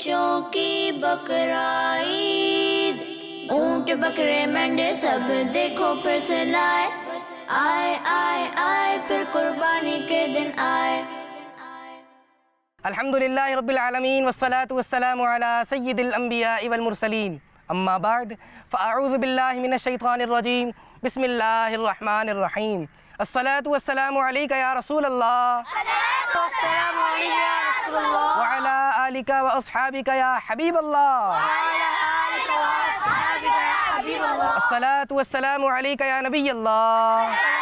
बच्चों की बकरा ईद, ऊंट बकरे मेंढे सब देखो फिर से लाए, आए आए आए फिर कुर्बानी के दिन आए। अल्हम्दुलिल्लाहि रब्बिल आलमीन वस्सलातु वस्सलामु अला सय्यिदिल अंबिया'i वल मुरसलीन, अम्मा बाद फ़अऊज़ु बिल्लाहि मिनश शैतानिर रजीम, बिस्मिल्लाहिर रहमानिर रहीम। अस्सलातु वस्सलामु अलैका या रसूलल्लाह, अस्सलामु अलैका या रसूलल्लाह, व अला आलिका व अस्हाबिका या हबीबल्लाह, अस्सलातु वस्सलामु अलैका या नबियल्लाह,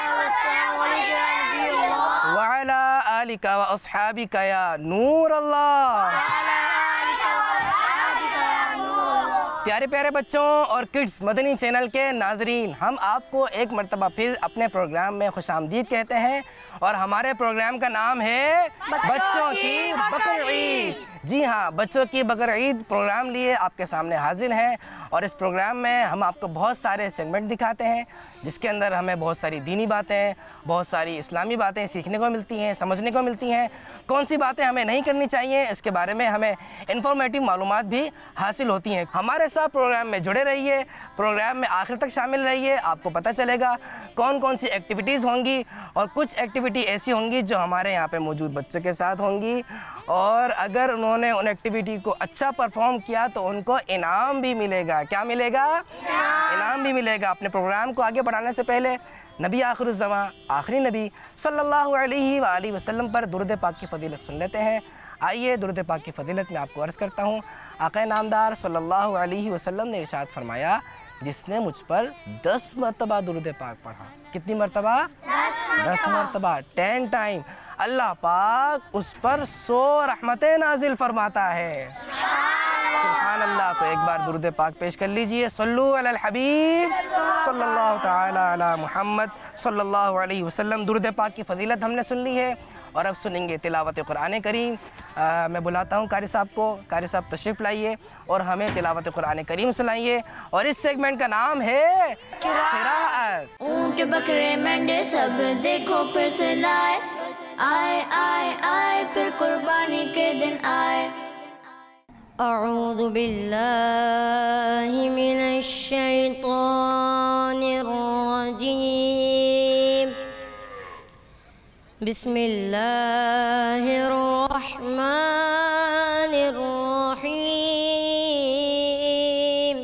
व अला आलिका व अस्हाबिका या नूरल्लाह। प्यारे प्यारे बच्चों और किड्स मदनी चैनल के नाजरीन, हम आपको एक मरतबा फिर अपने प्रोग्राम में खुशामदीद कहते हैं और हमारे प्रोग्राम का नाम है बच्चों की बकर ईद। जी हाँ, बच्चों की बकर ईद प्रोग्राम लिए आपके सामने हाजिर हैं और इस प्रोग्राम में हम आपको बहुत सारे सेगमेंट दिखाते हैं जिसके अंदर हमें बहुत सारी दीनी बातें, बहुत सारी इस्लामी बातें सीखने को मिलती हैं, समझने को मिलती हैं। कौन सी बातें हमें नहीं करनी चाहिए इसके बारे में हमें इन्फॉर्मेटिव मालूमात भी हासिल होती हैं। हमारे साथ प्रोग्राम में जुड़े रहिए, प्रोग्राम में आखिर तक शामिल रहिए, आपको पता चलेगा कौन कौन सी एक्टिविटीज़ होंगी और कुछ एक्टिविटी ऐसी होंगी जो हमारे यहाँ पे मौजूद बच्चों के साथ होंगी और अगर उन्होंने उन एक्टिविटी को अच्छा परफॉर्म किया तो उनको इनाम भी मिलेगा। क्या मिलेगा? इनाम भी मिलेगा। अपने प्रोग्राम को आगे बढ़ाने से पहले नबी आखिरुज़्ज़मा आखिरी नबी सल्लल्लाहु अलैहि वसल्लम पर दुरूद पाक की फ़जीलत सुन लेते हैं। आइए दुरूद पाक की फ़जीलत में आपको अर्ज़ करता हूँ। आक़ा नामदार सल्लल्लाहु अलैहि वसल्लम ने इरशाद फरमाया, जिसने मुझ पर 10 मरतबा दुरूद पाक पढ़ा। कितनी मरतबा? 10 मरतबा, 10 टाइम। अल्लाह पाक उस पर 100 रहमतें नाजिल फरमाता है। सुभान अल्लाह। तो एक बार दुरूद पाक पेश कर लीजिए। सल्लु अलल हबीब सल्लल्लाहु तआला अला मुहम्मद सल्लल्लाहु अलैहि वसल्लम। दुरूद पाक की फ़जीलत हमने सुन ली है और अब सुनेंगे तिलावत कुरान करीम। मैं बुलाता हूँ कारी साहब को। कारी साहब तशरीफ़ लाइए और हमें तिलावत कुरान करीम सुनाइए और इस सेगमेंट का नाम है क़िराअत। ऊंट बकरे मेंढे सब देखो फिर से लाए, आए आए आए फिर कुर्बानी के दिन आए। अऊज़ु बिल्लाहि मिनश शैतानिर रजीम, बिस्मिल्लाहिर रहमानिर रहीम।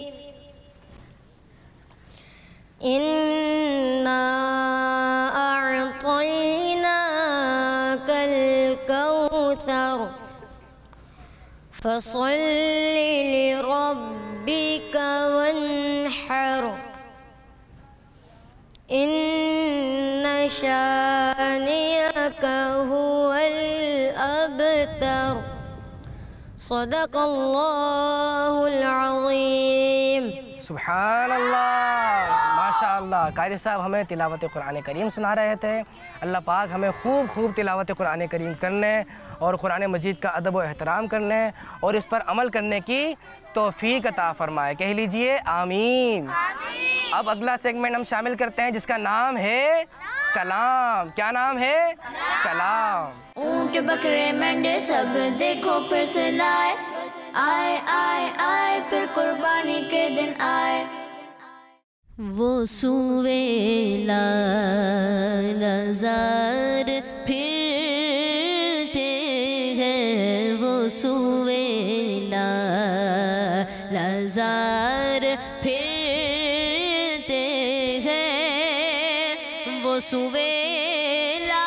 इन्ना अअतैनाकल कौसर फसल्लि लिरब्बिका वन्हर, इन्न शानिअका हुवल अबतर। सदक़ल्लाहुल अज़ीम। सुभान अल्लाह, माशा अल्लाह। कारी साहब हमें तिलावत कुरान करीम सुना रहे थे। अल्लाह पाक हमें खूब खूब तिलावत कुरान करीम करने और कुरान मजीद का अदब व एहतराम करने और इस पर अमल करने की तौफीक अता फरमाए। कह लीजिए आमीन। अब अगला सेगमेंट हम शामिल करते हैं जिसका नाम है कलाम। क्या नाम है? कलाम। ऊंट बकरे मेंढे सब देखो फिर से लाए, आए आए आए फिर कुर्बानी के दिन आए। वो सुवेला नज़र फिरते हैं, वो सुवेला नज़र फिरते हैं, वो सुवेला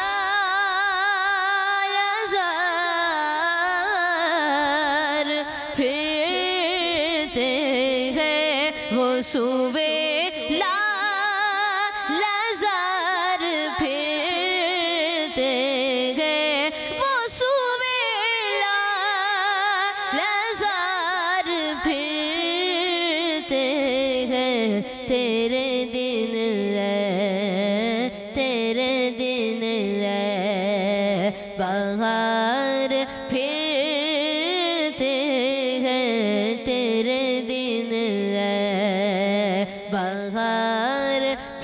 नज़र फिरते हैं, वो सुवेला नज़र फिरते हैं, वो सुवेला नज़र फिरते हैं। तेरे दिन है, तेरे दिन है, बाहर फिरते हैं, तेरे दिन है, बाहर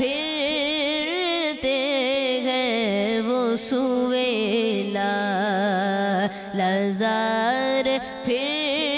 फिरते हैं, वो सुवेला नज़र फिर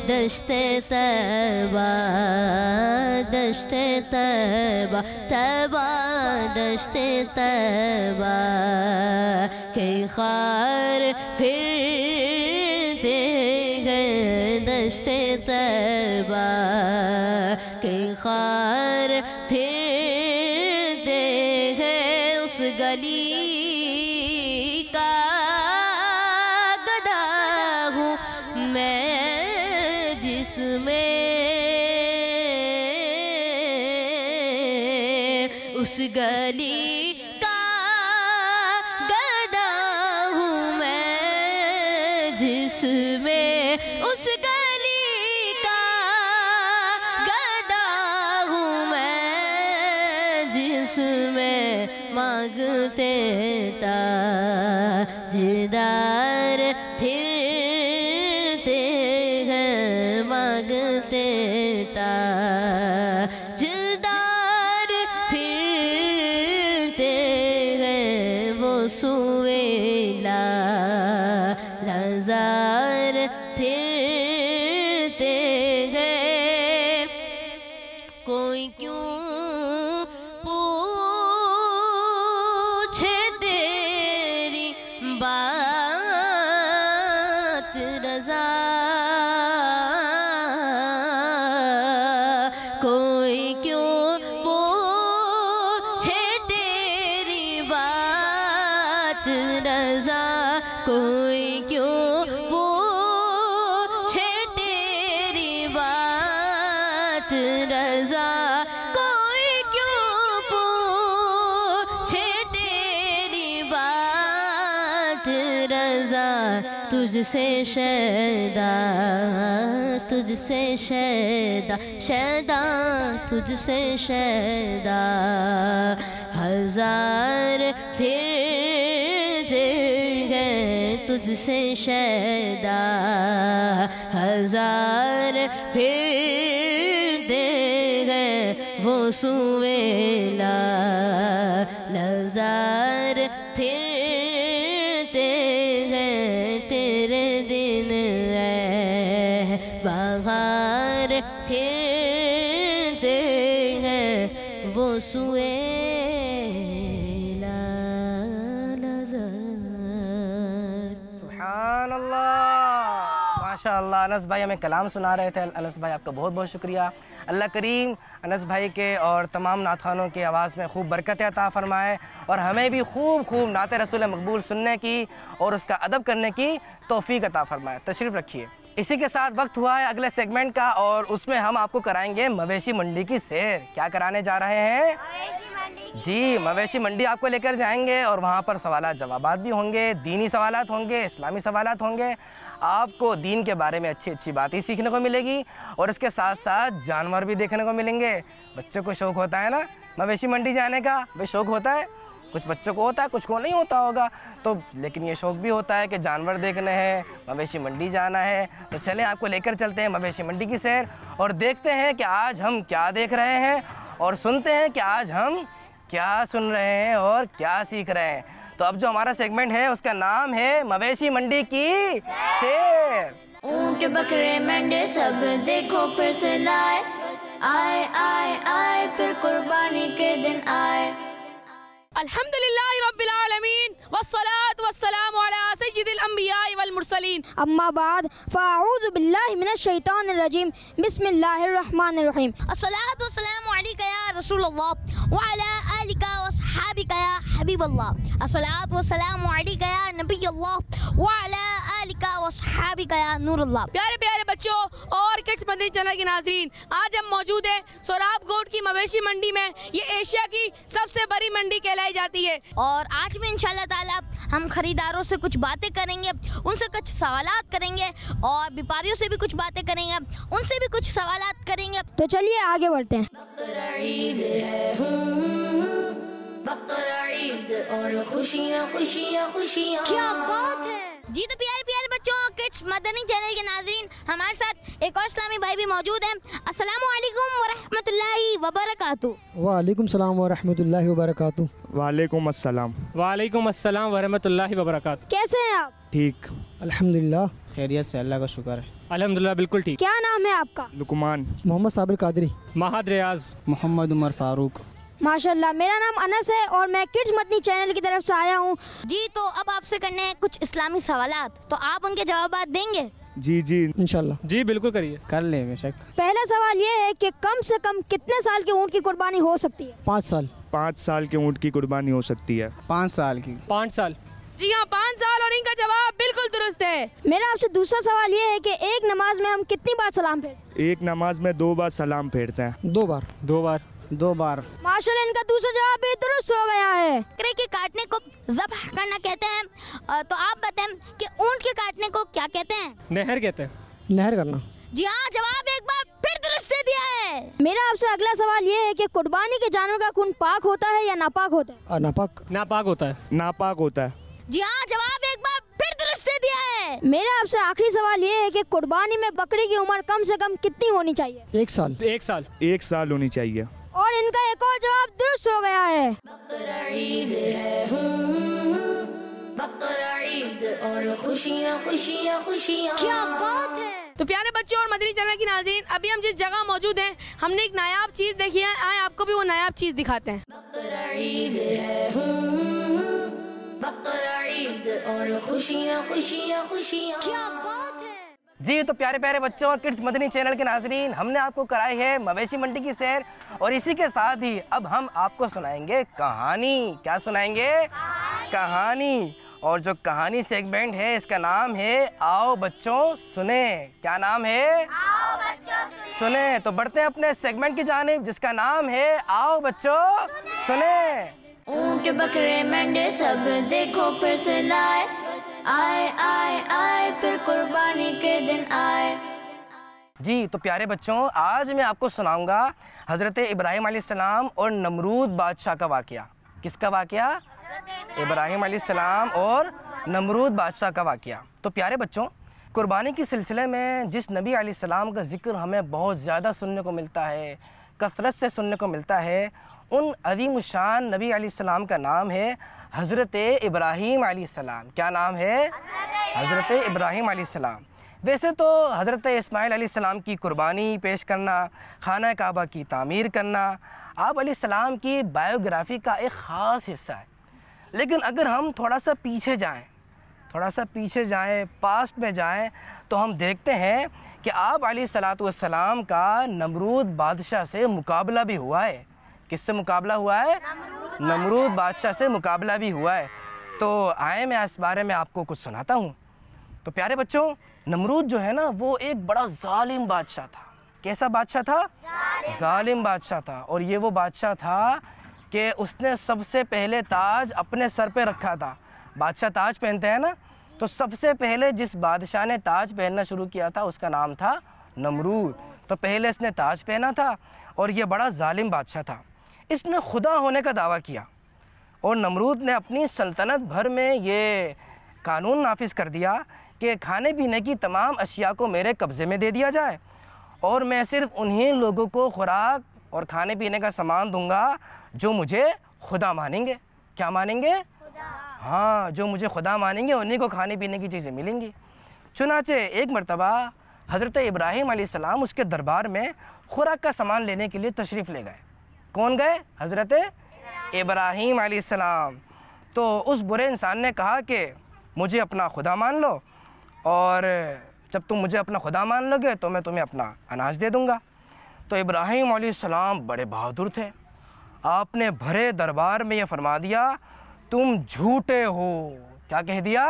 दश्ते तैबा, दश्ते तैबा, तैबा दश्ते तैबा के खार फिरते गए, दश्ते तैबा के खार फिरते गए। उस गली का गधा हूँ मैं जिसमें उस गली का गधा हूँ मैं जिसमें उस गली का गधा हूँ मैं जिसमें मांगते ताजदार फिरते हैं, मांगते ताजदार फिरते हैं। वो सुवेला लजार फिरते हैं। कोई क्यों पूछे तेरी बात रज़ा, कोई क्यों पूछे तेरी बात रज़ा, कोई क्यों पूछे तेरी बात रज़ा, कोई क्यों पूछे तेरी बात रज़ा। तुझसे शैदा, तुझसे शैदा, शैदा तुझसे शैदा हजार फिरते हैं, तुझसे शैदा हजार फिरते हैं। वो सुवेला लजार फिरते हैं, तेरे दिन है बाहर फिरते हैं। वो सुवेला लजार। सुभान अल्लाह, माशाअल्लाह। अनस भाई हमें कलाम सुना रहे थे। अनस भाई आपका बहुत बहुत शुक्रिया। अल्लाह करीम अनस भाई के और तमाम नातखानों की आवाज़ में खूब बरकत अता फ़रमाए और हमें भी खूब खूब नात रसूल मकबूल सुनने की और उसका अदब करने की तौफ़ीक अता फ़रमाए। तशरीफ़ रखिए। इसी के साथ वक्त हुआ है अगले सेगमेंट का और उसमें हम आपको कराएंगे मवेशी मंडी की सैर। क्या कराने जा रहे हैं जी? मवेशी मंडी आपको लेकर जाएंगे और वहाँ पर सवालात जवाबात भी होंगे, दीनी सवालात होंगे, इस्लामी सवालात होंगे। आपको दीन के बारे में अच्छी अच्छी बातें सीखने को मिलेगी और इसके साथ साथ जानवर भी देखने को मिलेंगे। बच्चों को शौक़ होता है ना मवेशी मंडी जाने का? भाई शौक़ होता है, कुछ बच्चों को होता है, कुछ को नहीं होता होगा तो, लेकिन ये शौक़ भी होता है कि जानवर देखने हैं, मवेशी मंडी जाना है। तो चलें आपको लेकर चलते हैं मवेशी मंडी की सैर और देखते हैं कि आज हम क्या देख रहे हैं और सुनते हैं कि आज हम क्या सुन रहे हैं और क्या सीख रहे हैं। तो अब जो हमारा सेगमेंट है उसका नाम है मवेशी मंडी की सैर। ऊंट बकरे मेंढे सब देखो फिर से लाए, आए आए आए फिर कुर्बानी के दिन आए। अल्हम्दुलिल्लाह रब्बिल आलमीन वस्सलातु वस्सलामु अला सय्यिदिल अंबिया वल मुरसलीन। अम्मा बाद फ़अऊज़ु बिल्लाहि मिनश शैतानिर रजीम, बिस्मिल्लाहिर रहमानिर रहीम। अस्सलातु वस्सलामु अलैका या रसूलल्लाह व अला आलिका व अस्हाबिका या हबीबल्लाह। अस्सलातु वस्सलामु अलैका या नबियल्लाह व अला आलिका व अस्हाबिका या नूरल्लाह। प्यारे प्यारे बच्चों और किड्स मदनी चैनल के नाज़रीन, आज हम मौजूद हैं सोराब गोट की मवेशी मंडी में। ये एशिया की सबसे बड़ी मंडी कहलाई जाती है और आज भी इंशाअल्लाह ताला हम खरीदारों से कुछ बातें करेंगे, उनसे कुछ सवालात करेंगे और व्यापारियों से भी कुछ बातें करेंगे, उनसे भी कुछ सवालात करेंगे। तो चलिए आगे बढ़ते हैं। बकरा ईद है, बकरा ईद और खुशियाँ खुशियाँ खुशियाँ। क्या बात है जी। तो प्यारे प्यारे बच्चों, किड्स किड्स मदनी चैनल के नाज़रीन, हमारे साथ एक और इस्लामी भाई भी मौजूद हैं। अस्सलामु अलैकुम व रहमतुल्लाहि व बरकातुहू। वालेकुम सलाम व रहमतुल्लाहि व बरकातुहू। वालेकुम अस्सलाम। वालेकुम अस्सलाम व रहमतुल्लाहि व बरकातुहू। कैसे हैं आप? ठीक, अल्हम्दुलिल्लाह खैरियत से, अल्लाह का शुक्र है। अल्हम्दुलिल्लाह बिल्कुल ठीक। क्या नाम है आपका? लुकमान। मोहम्मद साबिर कादरी। महद रियाज। मोहम्मद उमर फारूक। माशाल्लाह, मेरा नाम अनस है और मैं किड्स मदनी चैनल की तरफ से आया हूँ। जी, तो अब आपसे करने हैं कुछ इस्लामी सवालात, तो आप उनके जवाब देंगे? जी जी इंशाल्लाह। जी बिल्कुल करिए। कर ले बेशक। पहला सवाल ये है कि कम से कम कितने साल के ऊँट की कुर्बानी हो सकती है? 5 साल। 5 साल के ऊँट की कुर्बानी हो सकती है। 5 साल की। 5 साल। जी हाँ, 5 साल, और इनका जवाब बिल्कुल दुरुस्त है। मेरा आपसे दूसरा सवाल ये है कि एक नमाज में हम कितनी बार सलाम फेरते हैं? एक नमाज में 2 बार सलाम फेरते हैं। 2 बार। 2 बार। 2 बार। माशाल्लाह, इनका दूसरा जवाब भी दुरुस्त हो गया है। बकरे के काटने को ज़ब्ह करना कहते हैं, तो आप बताएं कि ऊँट के काटने को क्या कहते हैं? नहर कहते हैं। नहर करना। जी हाँ, जवाब एक बार फिर दुरुस्त दे दिया है। मेरा आपसे अगला सवाल ये है कि कुर्बानी के जानवर का खून पाक होता है या नापाक होता है? नापाक। नापाक होता है। नापाक होता है। जी हाँ, जवाब एक बार फिर दुरुस्त दे दिया है। मेरा आपसे आखिरी सवाल ये है कि कुर्बानी में बकरी की उम्र कम से कम कितनी होनी चाहिए? 1 साल। 1 साल। 1 साल होनी चाहिए। और इनका एक और जवाब दुरुस्त हो गया है। बकरा ईद है, बकरा ईद और खुशियाँ खुशियाँ खुशियाँ। क्या बात है। तो प्यारे बच्चों और मदनी चैनल की नाज़रीन, अभी हम जिस जगह मौजूद हैं, हमने एक नायाब चीज़ देखी है। आए आपको भी वो नायाब चीज़ दिखाते हैं। बकरा ईद है, बकरा ईद और खुशियाँ खुशियाँ खुशियाँ। क्या बात है। जी, तो प्यारे प्यारे बच्चों और किड्स मदनी चैनल के नाजरीन, हमने आपको कराई है मवेशी मंडी की सैर, और इसी के साथ ही अब हम आपको सुनाएंगे कहानी। क्या सुनाएंगे? कहानी। और जो कहानी सेगमेंट है, इसका नाम है आओ बच्चों सुने। क्या नाम है? आओ बच्चों सुने। तो बढ़ते हैं अपने सेगमेंट की जानिब, जिसका नाम है आओ बच्चों सुने। ऊंट बकरे मेंढे सब देखो फिर से लाए, आए आए आए फिर कुर्बानी के दिन आए। जी, तो प्यारे बच्चों, आज मैं आपको सुनाऊंगा हज़रत इब्राहिम अलैहिस्सलाम और नमरूद बादशाह का वाक़या। किसका वाक़या? इब्राहिम अलैहिस्सलाम और नमरूद बादशाह का वाक़या। तो प्यारे बच्चों, कुर्बानी के सिलसिले में जिस नबी अलैहिस्सलाम का ज़िक्र हमें बहुत ज़्यादा सुनने को मिलता है, कसरत से सुनने को मिलता है, उन अज़ीम शान नबी अलैहिस्सलाम का नाम है हज़रत इब्राहिम अलैहिस्सलाम। क्या नाम है? हज़रत इब्राहिम अलैहिस्सलाम। वैसे तो हज़रत इस्माइल अलैहिस्सलाम की कुर्बानी पेश करना, खाना काबा की तामीर करना आप अलैहिस्सलाम की बायोग्राफ़ी का एक ख़ास हिस्सा है। लेकिन अगर हम थोड़ा सा पीछे जाएं, पास्ट में जाएं, तो हम देखते हैं कि आप अलैहिस्सलाम का नमरूद बादशाह से मुकाबला भी हुआ है। किससे मुकाबला हुआ है? नमरूद बादशाह से मुकाबला भी हुआ है। तो आए मैं इस बारे में आपको कुछ सुनाता हूँ। तो प्यारे बच्चों, नमरूद जो है ना, वो एक बड़ा जालिम बादशाह था। कैसा बादशाह था? जालिम बादशाह था। और ये वो बादशाह था कि उसने सबसे पहले ताज अपने सर पे रखा था। बादशाह ताज पहनते हैं ना, तो सबसे पहले जिस बादशाह ने ताज पहनना शुरू किया था उसका नाम था नमरूद। तो पहले इसने ताज पहना था और ये बड़ा जालिम बादशाह था। इसने खुदा होने का दावा किया और नमरूद ने अपनी सल्तनत भर में ये कानून नाफिज कर दिया कि खाने पीने की तमाम अशिया को मेरे कब्ज़े में दे दिया जाए और मैं सिर्फ उन्हीं लोगों को खुराक और खाने पीने का सामान दूंगा जो मुझे खुदा मानेंगे। क्या मानेंगे? हाँ, जो मुझे खुदा मानेंगे उन्हीं को खाने पीने की चीज़ें मिलेंगी। चुनाचे एक मरतबा हज़रत इब्राहिम अलैहिस्सलाम उसके दरबार में खुराक का सामान लेने के लिए तशरीफ़ ले गए। कौन गए? हज़रत इब्राहिम अलैहिस्सलाम। तो उस बुरे इंसान ने कहा कि मुझे अपना खुदा मान लो, और जब तुम मुझे अपना खुदा मान लोगे तो मैं तुम्हें अपना अनाज दे दूँगा। तो इब्राहिम अलैहिस्सलाम बड़े बहादुर थे। आपने भरे दरबार में ये फरमा दिया, तुम झूठे हो। क्या कह दिया?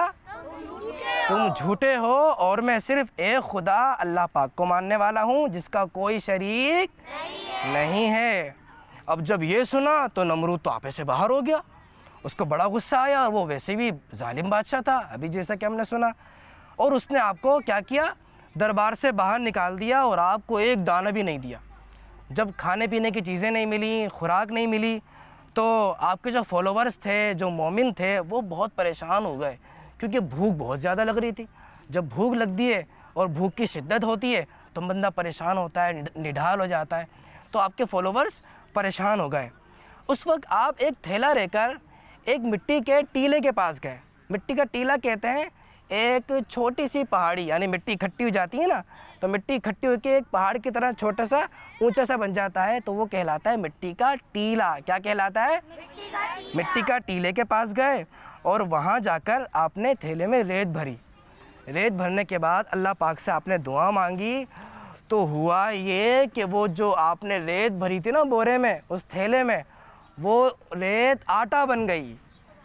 तुम झूठे हो और मैं सिर्फ एक खुदा अल्लाह पाक को मानने वाला हूँ जिसका कोई शरीक नहीं है। अब जब ये सुना तो नमरूद तो आपे से बाहर हो गया। उसको बड़ा गुस्सा आया और वो वैसे भी जालिम बादशाह था, अभी जैसा कि हमने सुना। और उसने आपको क्या किया? दरबार से बाहर निकाल दिया और आपको एक दाना भी नहीं दिया। जब खाने पीने की चीज़ें नहीं मिली, खुराक नहीं मिली, तो आपके जो फॉलोवर्स थे, जो मोमिन थे, वो बहुत परेशान हो गए क्योंकि भूख बहुत ज़्यादा लग रही थी। जब भूख लगती है और भूख की शिद्दत होती है तो बंदा परेशान होता है, निढाल हो जाता है। तो आपके फॉलोवर्स परेशान हो गए। उस वक्त आप एक थैला लेकर एक मिट्टी के टीले के पास गए। मिट्टी का टीला कहते हैं एक छोटी सी पहाड़ी, यानी मिट्टी इकट्ठी हो जाती है ना, तो मिट्टी इकट्ठी होकर एक पहाड़ की तरह छोटा सा ऊंचा सा बन जाता है, तो वो कहलाता है मिट्टी का टीला। क्या कहलाता है? मिट्टी का टीले के पास गए और वहाँ जाकर आपने थैले में रेत भरी। रेत भरने के बाद अल्लाह पाक से आपने दुआ मांगी। तो हुआ ये कि वो जो आपने रेत भरी थी ना बोरे में, उस थैले में, वो रेत आटा बन गई।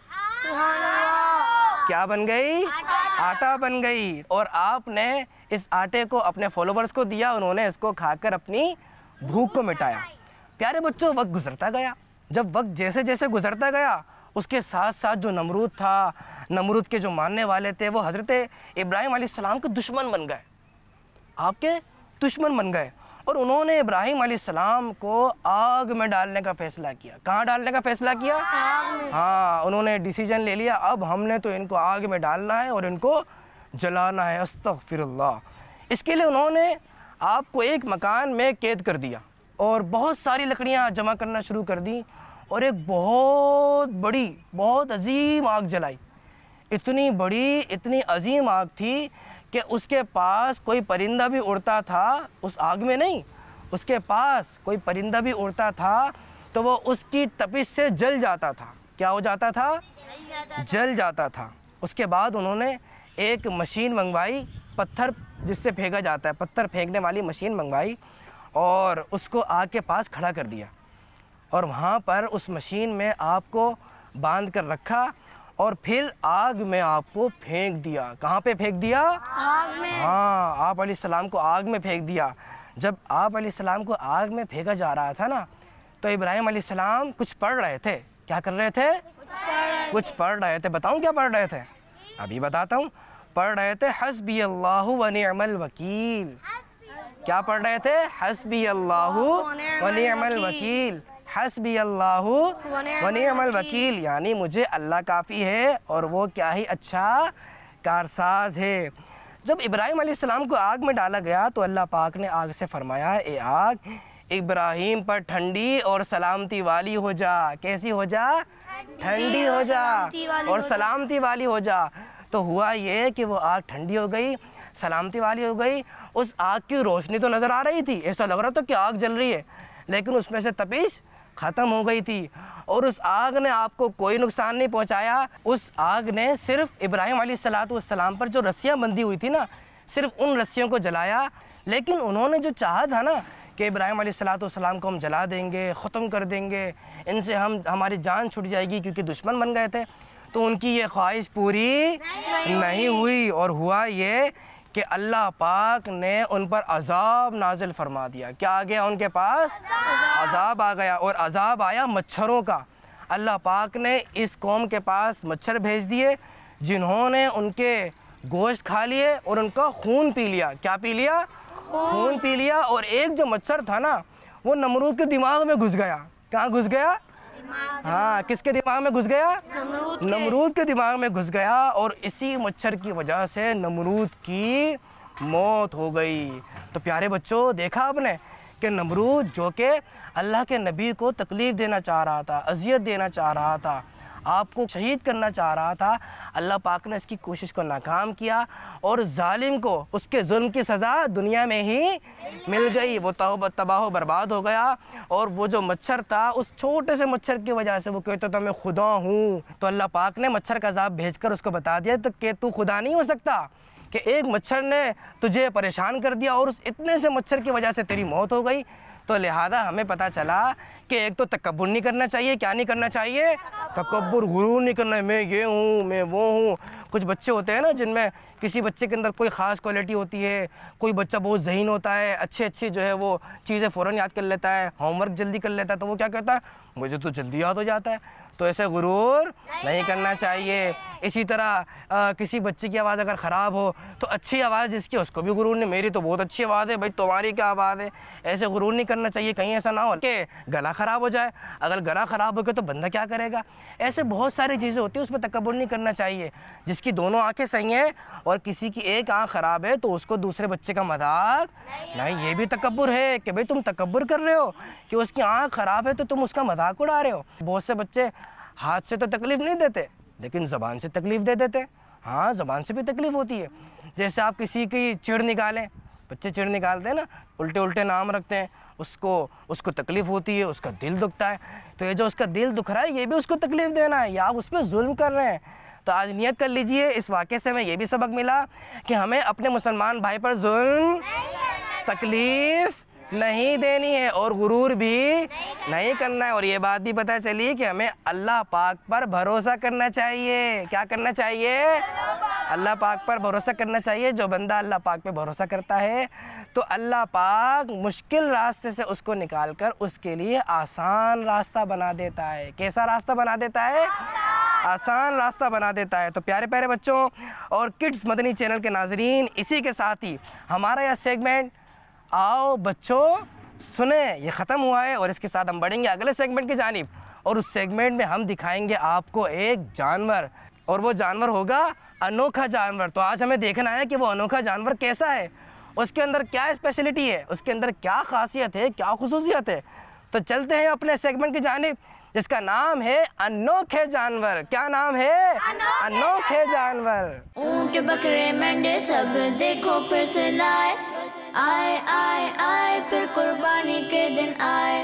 क्या बन गई? आटा बन गई। और आपने इस आटे को अपने फॉलोवर्स को दिया, उन्होंने इसको खाकर अपनी भूख को मिटाया। प्यारे बच्चों, वक्त गुजरता गया। जब वक्त जैसे जैसे गुजरता गया, उसके साथ साथ जो नमरूद था, नमरूद के जो मानने वाले थे, वो हज़रत इब्राहिम अलैहिस्सलाम के दुश्मन बन गए, आपके दुश्मन बन गए। और उन्होंने इब्राहिम अलैहिस्सलाम को आग में डालने का फ़ैसला किया। कहाँ डालने का फ़ैसला किया? हाँ, उन्होंने डिसीजन ले लिया, अब हमने तो इनको आग में डालना है और इनको जलाना है। अस्तग़फिरुल्लाह। इसके लिए उन्होंने आपको एक मकान में कैद कर दिया और बहुत सारी लकड़ियाँ जमा करना शुरू कर दी और एक बहुत बड़ी, बहुत अजीम आग जलाई। इतनी बड़ी, इतनी अजीम आग थी कि उसके पास कोई परिंदा भी उड़ता था, उस आग में नहीं, उसके पास कोई परिंदा भी उड़ता था तो वो उसकी तपिश से जल जाता था। क्या हो जाता था? जल जाता था। उसके बाद उन्होंने एक मशीन मंगवाई, पत्थर जिससे फेंका जाता है, पत्थर फेंकने वाली मशीन मंगवाई और उसको आग के पास खड़ा कर दिया और वहाँ पर उस मशीन में आपको बांध कर रखा और फिर आग में आपको फेंक दिया। कहाँ पे फेंक दिया? आग में। हाँ, आप अलैहिस्सलाम को आग में फेंक दिया। जब आप अलैहिस्सलाम को आग में फेंका जा रहा था ना, तो इब्राहिम अलैहिस्सलाम कुछ पढ़ रहे थे। क्या कर रहे थे? कुछ पढ़ रहे थे। बताऊँ क्या पढ़ रहे थे? अभी बताता हूँ। पढ़ रहे थे हस्बी अल्लाहु व निअमल वकील। क्या पढ़ रहे थे? हस्बी अल्लाहु व निअमल वकील। हस्बी अल्लाहु व निअमल वकील, यानी मुझे अल्लाह काफ़ी है और वो क्या ही अच्छा कारसाज है। जब इब्राहिम अलैहिस्सलाम को आग में डाला गया तो अल्लाह पाक ने आग से फरमाया, ए आग, इब्राहिम पर ठंडी और सलामती वाली हो जा। कैसी हो जा? ठंडी हो जा और सलामती वाली हो जा। तो हुआ ये कि वो आग ठंडी हो गई, सलामती वाली हो गई। उस आग की रोशनी तो नज़र आ रही थी, ऐसा लग रहा था कि आग जल रही है, लेकिन उसमें से तपिश ख़त्म हो गई थी और उस आग ने आपको कोई नुकसान नहीं पहुंचाया। उस आग ने सिर्फ इब्राहिम अलैहिस्सलाम पर जो रस्सियाँ बंधी हुई थी ना, सिर्फ उन रस्सियों को जलाया। लेकिन उन्होंने जो चाहा था ना कि इब्राहिम अलैहिस्सलाम को हम जला देंगे, ख़त्म कर देंगे, इनसे हमारी जान छूट जाएगी क्योंकि दुश्मन बन गए थे, तो उनकी ये ख्वाहिश पूरी नहीं हुई। और हुआ ये कि अल्लाह पाक ने उन पर अज़ाब नाजिल फरमा दिया। क्या आ गया उनके पास? अज़ाब आ गया। और अज़ाब आया मच्छरों का। अल्लाह पाक ने इस कौम के पास मच्छर भेज दिए जिन्होंने उनके गोश्त खा लिए और उनका खून पी लिया। क्या पी लिया? खून पी लिया। और एक जो मच्छर था ना, वो नमरूद के दिमाग में घुस गया। कहाँ घुस गया? हाँ, किसके दिमाग में घुस गया? नमरूद के दिमाग में घुस गया और इसी मच्छर की वजह से नमरूद की मौत हो गई। तो प्यारे बच्चों, देखा आपने कि नमरूद जो कि अल्लाह के नबी को तकलीफ़ देना चाह रहा था, अजियत देना चाह रहा था, आपको शहीद करना चाह रहा था, अल्लाह पाक ने इसकी कोशिश को नाकाम किया और जालिम को उसके जुल्म की सज़ा दुनिया में ही मिल गई। वो तबाह बर्बाद हो गया। और वो जो मच्छर था, उस छोटे से मच्छर की वजह से वो कहता था मैं खुदा हूँ, तो अल्लाह पाक ने मच्छर का अज़ाब भेजकर उसको बता दिया तो कि तू खुदा नहीं हो सकता, कि एक मच्छर ने तुझे परेशान कर दिया और उस इतने से मच्छर की वजह से तेरी मौत हो गई। तो लिहाजा हमें पता चला कि एक तो तकब्बुर नहीं करना चाहिए। क्या नहीं करना चाहिए? तकब्बुर, गुरूर नहीं करना है, मैं ये हूँ, मैं वो हूँ। कुछ बच्चे होते हैं ना जिनमें किसी बच्चे के अंदर कोई ख़ास क्वालिटी होती है, कोई बच्चा बहुत ज़हीन होता है, अच्छी जो है वो चीज़ें फ़ौरन याद कर लेता है, होमवर्क जल्दी कर लेता है, तो वो क्या कहता है, मुझे तो जल्दी याद हो जाता है। तो ऐसे गुरूर नहीं करना चाहिए। इसी तरह किसी बच्चे की आवाज़ अगर ख़राब हो तो अच्छी आवाज़ जिसकी उसको भी गुरूर नहीं, मेरी तो बहुत अच्छी आवाज़ है भाई, तुम्हारी क्या आवाज़ है, ऐसे गुरूर नहीं करना चाहिए। कहीं ऐसा ना हो कि गला ख़राब हो जाए, अगर गला ख़राब हो गया तो बंदा क्या करेगा। ऐसे बहुत सारी चीज़ें होती हैं, उसमें तकब्बुर नहीं करना चाहिए। जिसकी दोनों आँखें सही हैं और किसी की एक आँख ख़राब है तो उसको दूसरे बच्चे का मजाक नहीं, ये भी तकब्बुर है कि भाई तुम तकब्बुर कर रहे हो कि उसकी आँख ख़राब है तो तुम उसका मजाक उड़ा रहे हो। बहुत से बच्चे हाथ से तो तकलीफ़ नहीं देते लेकिन ज़बान से तकलीफ़ दे देते हैं। हाँ, ज़बान से भी तकलीफ़ होती है। जैसे आप किसी की चिढ़ निकालें, बच्चे चिढ़ निकालते हैं ना, उल्टे उल्टे नाम रखते हैं, उसको तकलीफ़ होती है, उसका दिल दुखता है। तो ये जो उसका दिल दुख रहा है ये भी उसको तकलीफ़ देना है, या आप उस पर जुल्म कर रहे हैं। तो आज नियत कर लीजिए, इस वाक़े से हमें ये भी सबक मिला कि हमें अपने मुसलमान भाई पर जुल्म, तकलीफ़ नहीं देनी है और गुरूर भी नहीं करना है। और ये बात भी पता चली कि हमें अल्लाह पाक पर भरोसा करना चाहिए। क्या करना चाहिए? अल्लाह पाक पर भरोसा करना चाहिए। जो बंदा अल्लाह पाक पे भरोसा करता है तो अल्लाह पाक मुश्किल रास्ते से उसको निकाल कर उसके लिए आसान रास्ता बना देता है। कैसा रास्ता बना देता है? आसान रास्ता बना देता है। तो प्यारे प्यारे बच्चों और किड्स मदनी चैनल के नाजरीन, इसी के साथ ही हमारा यह सेगमेंट आओ बच्चों सुने ये ख़त्म हुआ है और इसके साथ हम बढ़ेंगे अगले सेगमेंट की जानिब। और उस सेगमेंट में हम दिखाएंगे आपको एक जानवर, और वो जानवर होगा अनोखा जानवर। तो आज हमें देखना है कि वो अनोखा जानवर कैसा है, उसके अंदर क्या स्पेशलिटी है, उसके अंदर क्या खासियत है, क्या खुसूसियत है। तो चलते हैं अपने सेगमेंट की जानिब जिसका नाम है अनोखे जानवर। क्या नाम है? अनोखे जानवर। ऊंट बकरे मेंढे सब देखो फिर से लाए, आए आए आए फिर कुर्बानी के दिन आए।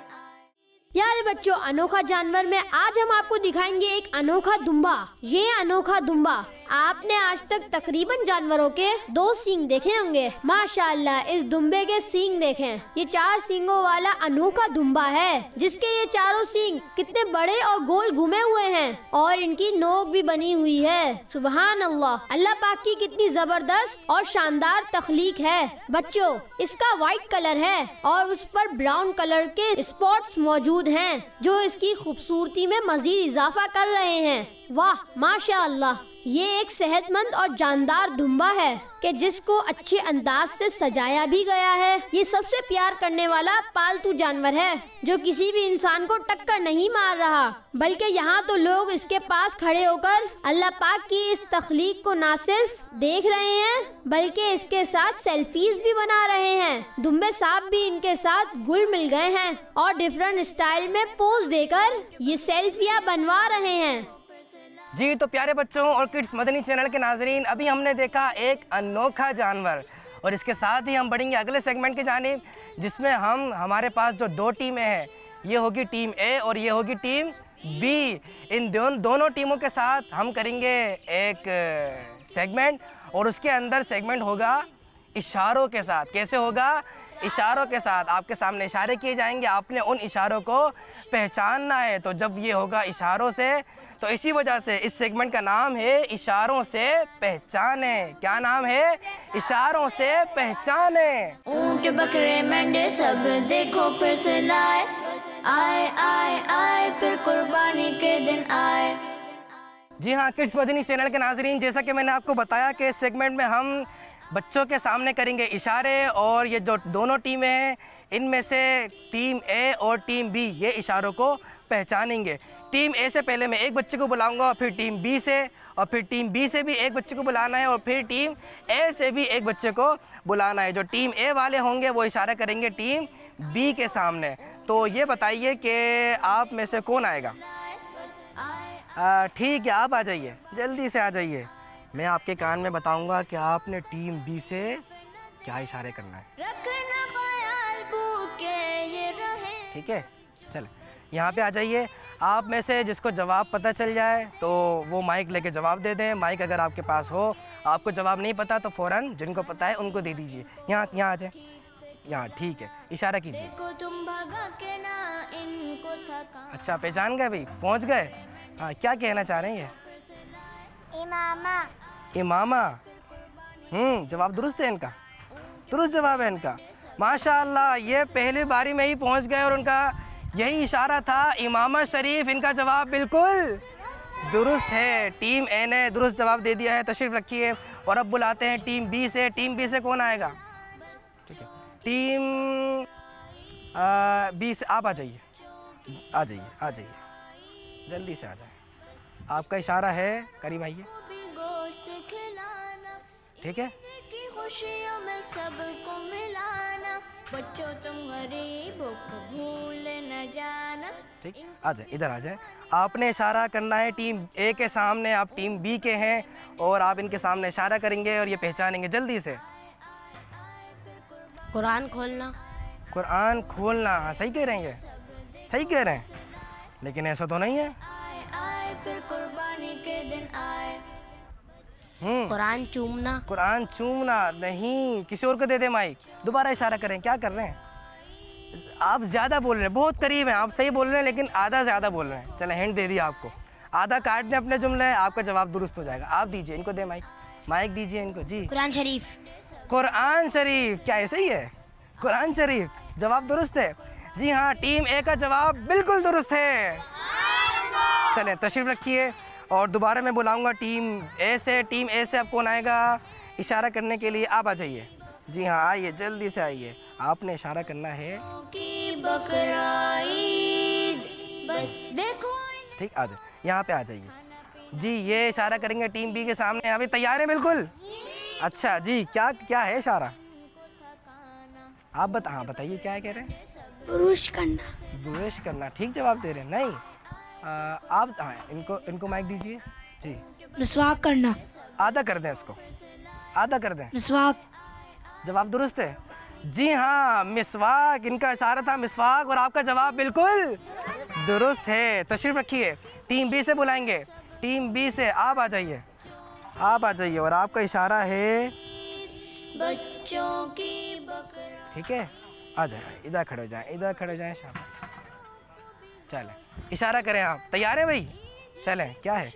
यारे बच्चों, अनोखा जानवर में आज हम आपको दिखाएंगे एक अनोखा दुम्बा। ये अनोखा दुम्बा, आपने आज तक तकरीबन जानवरों के 2 सींग देखे होंगे। माशाअल्लाह, इस दुम्बे के सींग देखें। ये 4 सींगों वाला अनोखा दुम्बा है जिसके ये चारों सींग कितने बड़े और गोल घूमे हुए हैं और इनकी नोक भी बनी हुई है। सुबहान अल्लाह, अल्लाह पाक की कितनी जबरदस्त और शानदार तख्लीक है। बच्चों, इसका व्हाइट कलर है और उस पर ब्राउन कलर के स्पॉट्स मौजूद हैं जो इसकी खूबसूरती में मजीद इजाफा कर रहे हैं। वाह माशाअल्लाह, ये एक सेहतमंद और जानदार दुम्बा है कि जिसको अच्छे अंदाज से सजाया भी गया है। ये सबसे प्यार करने वाला पालतू जानवर है जो किसी भी इंसान को टक्कर नहीं मार रहा, बल्कि यहाँ तो लोग इसके पास खड़े होकर अल्लाह पाक की इस तख्लीक को ना सिर्फ देख रहे हैं बल्कि इसके साथ सेल्फीज भी बना रहे हैं। दुम्बे साहब भी इनके साथ घुल मिल गए हैं और डिफरेंट स्टाइल में पोज देकर ये सेल्फियाँ बनवा रहे हैं। जी तो प्यारे बच्चों और किड्स मदनी चैनल के नाजरीन, अभी हमने देखा एक अनोखा जानवर और इसके साथ ही हम बढ़ेंगे अगले सेगमेंट की जानिब जिसमें हमारे पास जो 2 टीमें हैं, ये होगी टीम ए और ये होगी टीम बी। इन दोनों टीमों के साथ हम करेंगे एक सेगमेंट और उसके अंदर सेगमेंट होगा इशारों के साथ। कैसे होगा? इशारों के साथ। आपके सामने इशारे किए जाएंगे, आपने उन इशारों को पहचानना है। तो जब ये होगा इशारों से, तो इसी वजह से इस सेगमेंट का नाम है इशारों से पहचाने। क्या नाम है? इशारों से पहचाने। ऊंट बकरे मेंढे सब देखो फिर से लाए, आए आए आए फिर कुर्बानी के दिन आए। जी हाँ किड्स मदनी चैनल के नाजरीन, जैसा कि मैंने आपको बताया कि इस सेगमेंट में हम बच्चों के सामने करेंगे इशारे और ये जो दोनों टीमें हैं इनमें से टीम ए और टीम बी ये इशारों को पहचानेंगे। टीम ए से पहले मैं एक बच्चे को बुलाऊंगा, फिर टीम बी से, और फिर टीम बी से भी एक बच्चे को बुलाना है और फिर टीम ए से भी एक बच्चे को बुलाना है। जो टीम ए वाले होंगे वो इशारा करेंगे टीम बी के सामने। तो ये बताइए कि आप में से कौन आएगा? ठीक है, आप आ जाइए, जल्दी से आ जाइए। मैं आपके कान में बताऊंगा कि आपने टीम बी से क्या इशारे करना है। रखना ख्याल भूखे ये रहे। ठीक है, चलो यहाँ पे आ जाइए। आप में से जिसको जवाब पता चल जाए तो वो माइक लेके जवाब दे दें। माइक अगर आपके पास हो, आपको जवाब नहीं पता तो फ़ौरन जिनको पता है उनको दे दीजिए। यहाँ आ जाए, यहाँ ठीक है, इशारा कीजिए। देखो तुम भगा के ना इनको थका। अच्छा पहचान गए भाई, पहुँच गए। हाँ क्या कहना चाह रहे हैं ये? इमामा। इमामा। जवाब दुरुस्त है इनका, दुरुस्त जवाब है इनका। माशाअल्लाह, ये पहली बारी में ही पहुंच गए और उनका यही इशारा था। इमाम शरीफ, इनका जवाब बिल्कुल दुरुस्त है। टीम ए ने दुरुस्त जवाब दे दिया है। तशरीफ़ रखिए। और अब बुलाते हैं टीम बी से। टीम बी से कौन आएगा? ठीक है, टीम बी से आप आ जाइए, आ जाइए, आ जाइए, जल्दी से आ जाए। आपका इशारा है, करीब आइए। ठीक है, खुशियों में सबको मिलाना, बच्चों तुम गरीबों को भूल न जाना। ठीक, आ जाए, इधर आ जाए। आपने इशारा करना है टीम ए के सामने। आप टीम बी के हैं और आप इनके सामने इशारा करेंगे और ये पहचानेंगे जल्दी से। कुरान खोलना। कुरान खोलना, हाँ सही कह रहे हैं, ये सही कह रहे हैं, लेकिन ऐसा तो नहीं है। आए आए फिर कुर्बानी के दिन आए। कुरान चूमना। कुरान चूमना नहीं, किसी और को दे दे माइक। दोबारा इशारा करें, क्या कर रहे हैं आप? ज़्यादा बोल रहे हैं, बहुत करीब हैं आप, सही बोल रहे हैं लेकिन आधा ज़्यादा बोल रहे हैं। चले हिंट दे दिया आपको, आधा काट दें अपने जुमले, आपका जवाब दुरुस्त हो जाएगा। आप दीजिए इनको, दे माइक, माइक दीजिए इनको। जी, कुरान शरीफ। कुरान शरीफ, क्या ऐसे ही है? कुरान शरीफ जवाब दुरुस्त है। जी हाँ, टीम ए का जवाब बिल्कुल दुरुस्त है। चलें तशरीफ रखिए और दोबारा मैं बुलाऊंगा टीम ए से। टीम ए से अब कौन आएगा इशारा करने के लिए? आप आ जाइए। जी हाँ, आइए, जल्दी से आइए। आपने इशारा करना है। ठीक, आ जाए, यहाँ पे आ जाइए। जी, ये इशारा करेंगे टीम बी के सामने। अभी तैयार है बिल्कुल? अच्छा जी, क्या क्या है इशारा? आप हाँ बताइए, क्या है कह रहे हैं? पुरुष करना। बुरुश करना, ठीक जवाब दे रहे हैं। नहीं, आप हाँ, इनको माइक दीजिए। जी, मिसवाक करना। आधा कर दें इसको, आधा कर दें। मिसवाक। जवाब दुरुस्त है। जी हाँ, मिसवाक, इनका इशारा था मिसवाक और आपका जवाब बिल्कुल दुरुस्त है। तशरीफ रखिए। टीम बी से बुलाएंगे। टीम बी से आप आ जाइए, आप आ जाइए और आपका इशारा है बच्चों की बकरा। ठीक है, आ जाए, इधर खड़े हो जाएं, इधर खड़े हो जाएं। शाबाश, चलें इशारा करें। आप तैयार हैं भाई? चलें, क्या है?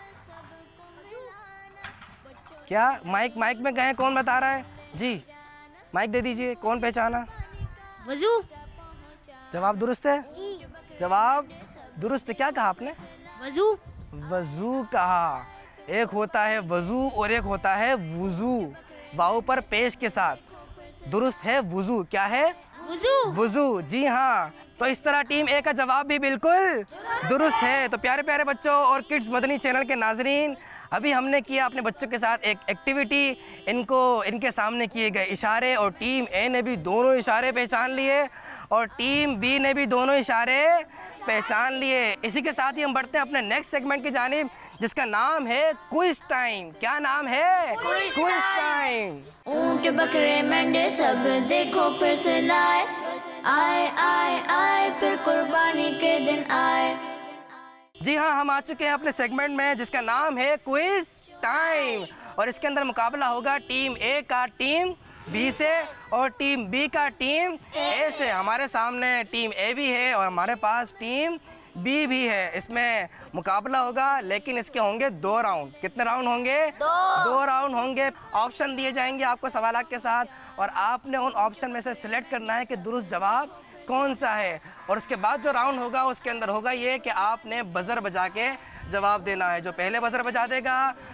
क्या माइक में गए? कौन बता रहा है? जी, माइक दे दीजिए। कौन पहचाना? वजू। जवाब दुरुस्त है। जवाब दुरुस्त। क्या कहा आपने? वजू। वजू कहा। एक होता है वजू और एक होता है वुजू, वाव पर पेश के साथ। दुरुस्त है वुजू। क्या है? वजू। वुजू। जी हाँ, तो इस तरह टीम ए का जवाब भी बिल्कुल दुरुस्त है। तो प्यारे प्यारे बच्चों और किड्स मदनी चैनल के नाजरीन, अभी हमने किया अपने बच्चों के साथ एक एक्टिविटी। इनके सामने किए गए इशारे और टीम ए ने भी दोनों इशारे पहचान लिए और टीम बी ने भी दोनों इशारे पहचान लिए। इसी के साथ ही हम बढ़ते हैं अपने नेक्स्ट सेगमेंट की जानिब, जिसका नाम है क्विज टाइम। क्या नाम है? Quiz time. ऊंट बकरे मेंढे सब देखो फिर से लाए, आए आए आए फिर कुर्बानी के दिन आए। जी हाँ, हम आ चुके हैं अपने सेगमेंट में जिसका नाम है क्विज टाइम और इसके अंदर मुकाबला होगा टीम ए का टीम बी से और टीम बी का टीम ए से। हमारे सामने टीम ए भी है और हमारे पास टीम बी भी है। इसमें मुकाबला होगा, लेकिन इसके होंगे 2 राउंड। कितने राउंड होंगे? 2 राउंड होंगे। ऑप्शन दिए जाएंगे आपको सवाल के साथ और आपने उन ऑप्शन में से सिलेक्ट करना है कि दुरुस्त जवाब कौन सा है। और उसके बाद जो राउंड होगा उसके अंदर होगा ये कि आपने बजर बजा के जवाब देना है। जो पहले बजर बजा देगा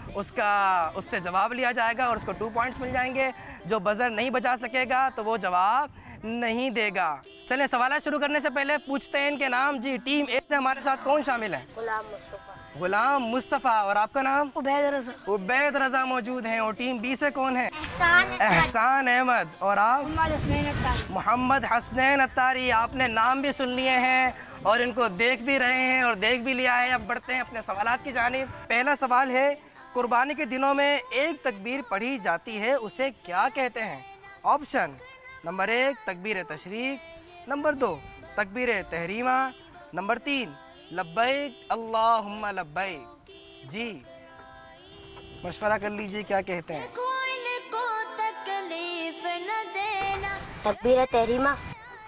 उससे जवाब लिया जाएगा और उसको 2 पॉइंट्स मिल जाएंगे। जो बजर नहीं बजा सकेगा तो वो जवाब नहीं देगा। चलें, सवाल शुरू करने से पहले पूछते हैं इनके नाम। जी, टीम ए से हमारे साथ कौन शामिल है? गुलाम मुस्तफ़ा। और आपका नाम? उबैद रज़ा। उबैद रज़ा मौजूद हैं। और टीम बी से कौन है? एहसान अहमद। और आप? मोहम्मद हसनैन अत्तारी। आपने नाम भी सुन लिए हैं और इनको देख भी रहे हैं और देख भी लिया है। अब बढ़ते हैं अपने सवालात की जानिब। पहला सवाल है, कुर्बानी के दिनों में एक तकबीर पढ़ी जाती है, उसे क्या कहते हैं? ऑप्शन नंबर 1 तकबीर तशरीक, नंबर 2 तकबीर तहरीमा, नंबर 3 लब्बैक अल्लाहुम्मा लब्बैक। जी, मशवरा कर लीजिए, क्या कहते हैं? कोई को तकलीफ न देना। तकबीर तहरीमा।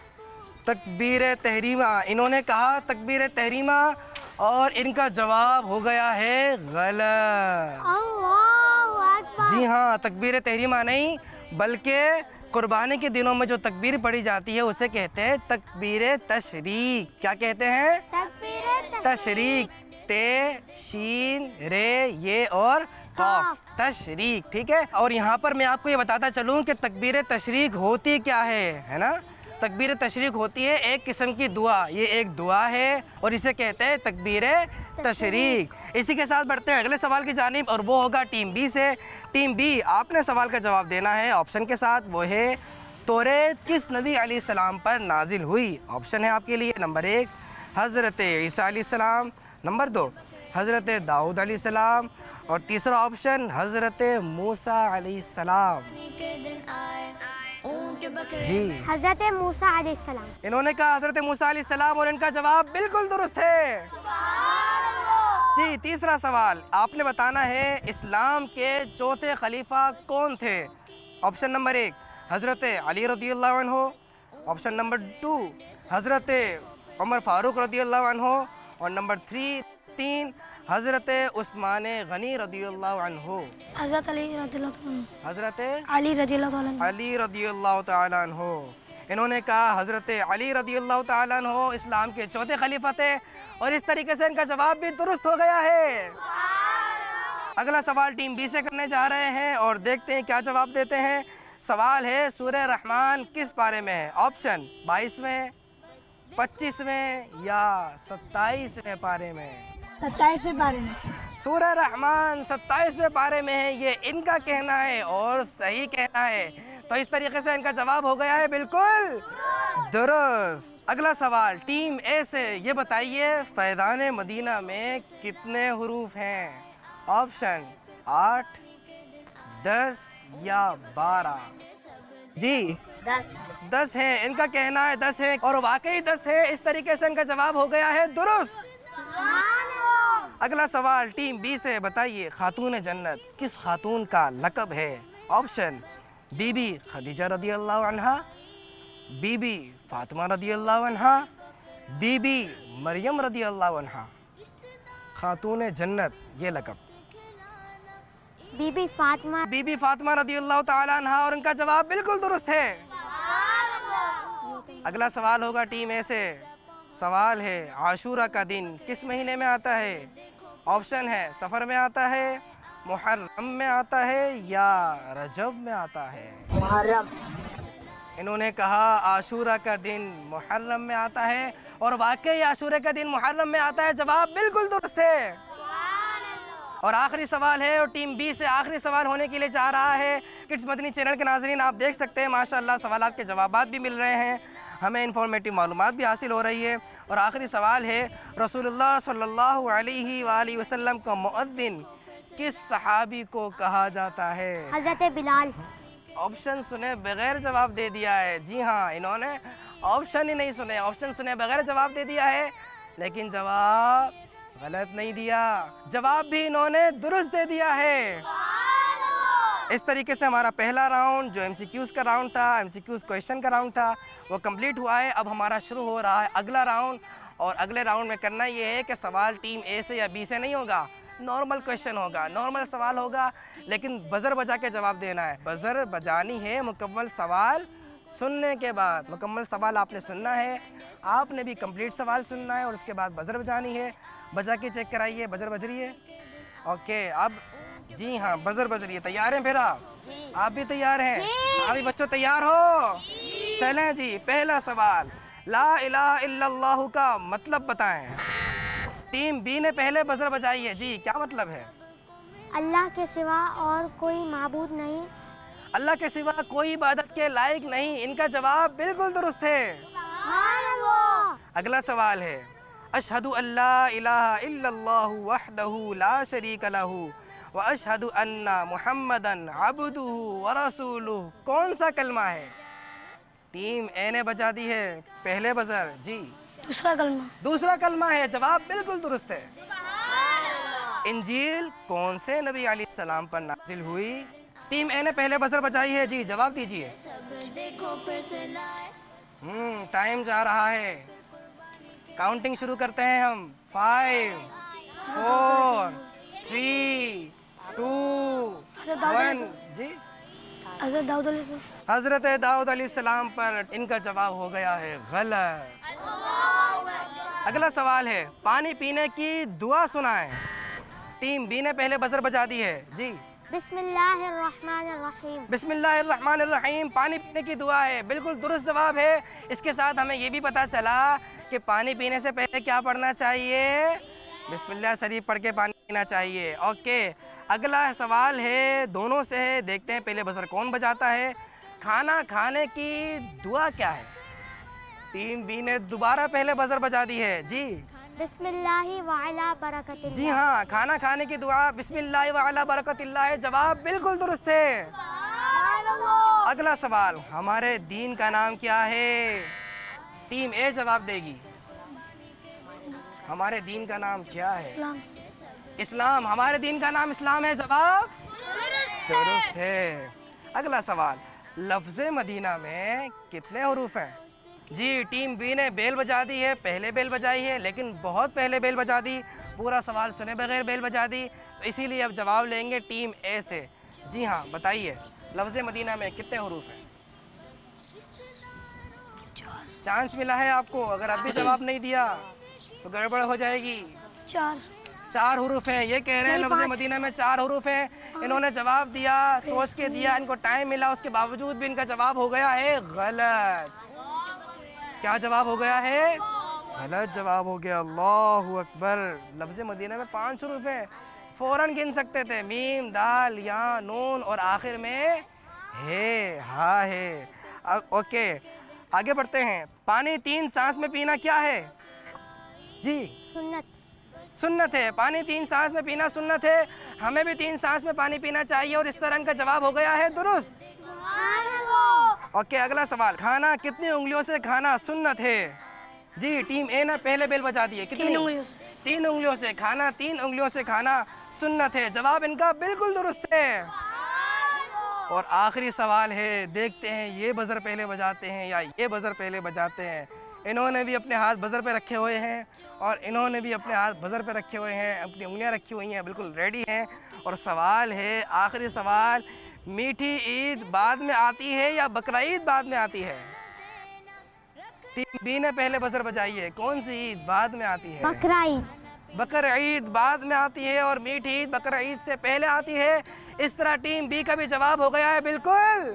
तकबीर तहरीमा। इन्होंने कहा तकबीर तहरीमा और इनका जवाब हो गया है गलत। जी हाँ, तकबीर तहरीमा नहीं बल्कि कुर्बानी के दिनों में जो तकबीर पढ़ी जाती है उसे कहते हैं तकबीर तशरीक। क्या कहते हैं? तशरीक। ते शीन रे ये और कॉफ, तशरीक। ठीक है। और यहाँ पर मैं आपको ये बताता चलूँ कि तकबीर तशरीक होती क्या है ना। तकबीर तशरीक होती है एक किस्म की दुआ। ये एक दुआ है और इसे कहते हैं तकबीर तशरीक। इसी के साथ बढ़ते हैं अगले सवाल की जानिब और वो होगा टीम बी से। टीम बी, आपने सवाल का जवाब देना है ऑप्शन के साथ। वो है तौरात किस नबी अलैहिस्सलाम पर नाजिल हुई? ऑप्शन है आपके लिए नंबर 1 हज़रत ईसा अलैहिस्सलाम, नंबर 2 हज़रत दाऊद अलैहिस्सलाम और तीसरा ऑप्शन हज़रत मूसा अलैहिस्सलाम। जी, हजरत मूसा अलैहिस्सलाम। इन्होंने कहा हज़रत मूसा अलैहिस्सलाम और इनका जवाब बिल्कुल दुरुस्त है। जी, तीसरा सवाल आपने बताना है इस्लाम के चौथे खलीफा कौन थे? ऑप्शन नंबर 1 हज़रत अली रज़ियल्लाहु अन्हु, ऑप्शन नंबर 2 हज़रत उमर फारूक रज़ियल्लाहु अन्हु और नंबर 3 हज़रत उस्मान गनी रज़ियल्लाहु अन्हु। हजरत अली रज़ियल्लाहु अन्हु। हज़रत अली रज़ियल्लाहु ताला अन्हु। इन्होंने कहा हज़रत अली रज़ियल्लाहु ताला अन्हु इस्लाम के चौथे खलीफा थे और इस तरीके से इनका जवाब भी दुरुस्त हो गया है। अगला सवाल टीम बी से करने जा रहे हैं और देखते हैं क्या जवाब देते हैं। सवाल है सूरह रहमान किस पारे में है? ऑप्शन 22वें, 25वें या 27वें पारे में? 27वें पारे में। सूरह रहमान 27वें पारे में है, ये इनका कहना है और सही कहना है। तो इस तरीके से इनका जवाब हो गया है बिल्कुल दुरुस्त। अगला सवाल टीम ए से, ये बताइए फैज़ान मदीना में कितने हुरूफ हैं? ऑप्शन 8, 10 या 12? जी 10 है, इनका कहना है 10 है और वाकई 10 है। इस तरीके से इनका जवाब हो गया है दुरुस्त। अगला सवाल टीम बी से, बताइए खातून जन्नत किस खातून का लक़ब है? ऑप्शन बीबी खदीजा रज़ियल्लाहु अन्हा, बीबी फातिमा रज़ियल्लाहु अन्हा, बीबी मरियम रज़ियल्लाहु अन्हा। खातून जन्नत ये लक़ब बीबी फातिमा रज़ियल्लाहु ताला अन्हा और उनका जवाब बिल्कुल दुरुस्त है। अगला सवाल होगा टीम ए से। सवाल है आशूरा का दिन किस महीने में आता है? ऑप्शन है सफ़र में आता है, मुहर्रम में आता है या रजब में आता है? मुहर्रम। इन्होंने कहा आशूरा का दिन मुहर्रम में आता है और वाकई आशूरा का दिन मुहर्रम में आता है। जवाब बिल्कुल दुरुस्त है। और आखिरी सवाल है और टीम बी से आखिरी सवाल होने के लिए जा रहा है। किड्स मदनी चैनल के नाज़रीन आप देख सकते हैं माशाअल्लाह सवालात के जवाबात भी मिल रहे हैं, हमें इंफॉर्मेटिव मालूमात भी हासिल हो रही है। और आखिरी सवाल है रसूलुल्लाह सल्लल्लाहु अलैहि वसल्लम का मुअद्दिन किस सहाबी को कहा जाता है? हजरत बिलाल। ऑप्शन सुने बगैर जवाब दे दिया है। जी हाँ, इन्होंने ऑप्शन ही नहीं सुने, ऑप्शन सुने बगैर जवाब दे दिया है, लेकिन जवाब गलत नहीं दिया, जवाब भी इन्होंने दुरुस्त दे दिया है। इस तरीके से हमारा पहला राउंड जो MCQs का राउंड था, MCQs क्वेश्चन का राउंड था, वो कंप्लीट हुआ है। अब हमारा शुरू हो रहा है अगला राउंड और अगले राउंड में करना ये है कि सवाल टीम ए से या बी से नहीं होगा, नॉर्मल क्वेश्चन होगा, नॉर्मल सवाल होगा, लेकिन बज़र बजा के जवाब देना है। बज़र बजानी है मुकम्मल सवाल सुनने के बाद। मुकम्मल सवाल आपने सुनना है, आपने भी कंप्लीट सवाल सुनना है और उसके बाद बज़र बजानी है। बजा के चेक कराइए, बज़र बज रही है? ओके, अब जी हाँ बज़र बज रही है। तैयार हैं फिर आप भी तैयार हैं? अभी बच्चों तैयार हो? चलें जी, पहला सवाल ला इलाहा इल्लल्लाह का मतलब बताएं। टीम बी ने पहले बज़र बजाई है जी, क्या मतलब है? अल्लाह के सिवा और कोई माबूद नहीं। अल्लाह के सिवा कोई इबादत के लायक नहीं, इनका जवाब बिल्कुल दुरुस्त है। अगला सवाल है अशहदु अल्ला इलाहा इल्लल्लाहु वहदहु ला शरीका लहू व अशहदु अन्ना मुहम्मदन अब्दुहु व रसूलुहु कौन सा कलमा है? टीम ए ने बजा दी है पहले बज़र जी। दूसरा कलमा है, जवाब बिल्कुल दुरुस्त है। इंजील कौन से नबी अलैहिस्सलाम पर नाजिल हुई? टीम ए ने पहले बज़र बजाई है जी, जवाब दीजिए। टाइम जा रहा है, काउंटिंग शुरू करते हैं हम। 5 4 3 2 1 जी। हज़रत दाऊद अलैहिस्सलाम। हजरत दाऊद अलैहिस्सलाम पर इनका जवाब हो गया है गलत। अगला सवाल है, पानी पीने की दुआ सुनाएं। टीम बी ने पहले बजर बजा दी है जी। बिस्मिल्लाहिर्रहमानिर्रहीम। बिस्मिल्लाहिर्रहमानिर्रहीम पानी पीने की दुआ है, बिल्कुल दुरुस्त जवाब है। इसके साथ हमें ये भी पता चला कि पानी पीने से पहले क्या पढ़ना चाहिए, बिस्मिल्लाह शरीफ पढ़ के पानी पीना चाहिए। ओके, अगला सवाल है, दोनों से है, देखते हैं पहले बजर कौन बजाता है। खाना खाने की दुआ क्या है? टीम बी ने दोबारा पहले बजर बजा दी है जी। बिस्मिल्लाहि व अला बरकतिल्लाह। जी हाँ, खाना खाने की दुआ बिस्मिल्लाह व अला बरकतिल्लाह है, जवाब बिल्कुल दुरुस्त है। अगला सवाल, हमारे दीन का नाम क्या है? टीम ए जवाब देगी। हमारे दीन का नाम क्या है? इस्लाम। इस्लाम, हमारे दीन का नाम इस्लाम है, जवाब दुरुस्त है। अगला सवाल, लफ्ज़े मदीना में कितने हुरूफ हैं? जी, टीम बी ने बेल बजा दी है, पहले बेल बजाई है, लेकिन बहुत पहले बेल बजा दी, पूरा सवाल सुने बगैर बेल बजा दी, तो इसीलिए अब जवाब लेंगे टीम ए से। जी हाँ, बताइए लफ्ज़े मदीना में कितने हुरूफ हैं? चांस मिला है आपको, अगर अब भी जवाब नहीं दिया तो गड़बड़ हो जाएगी। चार हुरूफ है, ये कह रहे हैं लफ्ज़े मदीना में 4 हुरूफ हैं। इन्होंने जवाब दिया, सोच के दिया, इनको टाइम मिला, उसके बावजूद भी इनका जवाब हो गया है गलत। क्या जवाब हो गया है? गलत जवाब हो गया। अल्लाहु अकबर। लफ्ज़े मदीना में 5 हुरूफ हैं, फ़ौरन गिन सकते थे, मीम, दाल, या, नून और आखिर में है, हा है। ओके, आगे बढ़ते हैं। पानी 3 सांस में पीना क्या है? जी, सुन्नत है। पानी 3 सांस में पीना सुन्नत है, हमें भी 3 सांस में पानी पीना चाहिए, और इस तरह इनका जवाब हो गया है दुरुस्त। ओके, अगला सवाल, खाना कितनी उंगलियों से खाना सुन्नत है? जी, टीम ए ने पहले बेल बजा दी है, कितनी? 3 उंगलियों से। 3 उंगलियों से खाना, 3 उंगलियों से खाना सुन्नत है, जवाब इनका बिल्कुल दुरुस्त है। और आखिरी सवाल है, देखते हैं ये बजर पहले बजाते हैं या ये बजर पहले बजाते हैं। इन्होंने भी अपने हाथ बजर पे रखे हुए हैं और इन्होंने भी अपने हाथ बजर पे रखे हुए हैं, अपनी उंगलियां रखी हुई हैं, बिल्कुल रेडी हैं। और सवाल है, आखिरी सवाल, मीठी ईद बाद में आती है या बकरा ईद बाद में आती है? टीम बी ने पहले बजर बजाई है, कौन सी ईद बाद में आती है? बकरा ईद। बकरा ईद बाद में आती है और मीठी ईद बकरा ईद से पहले आती है। इस तरह टीम बी का भी जवाब हो गया है बिल्कुल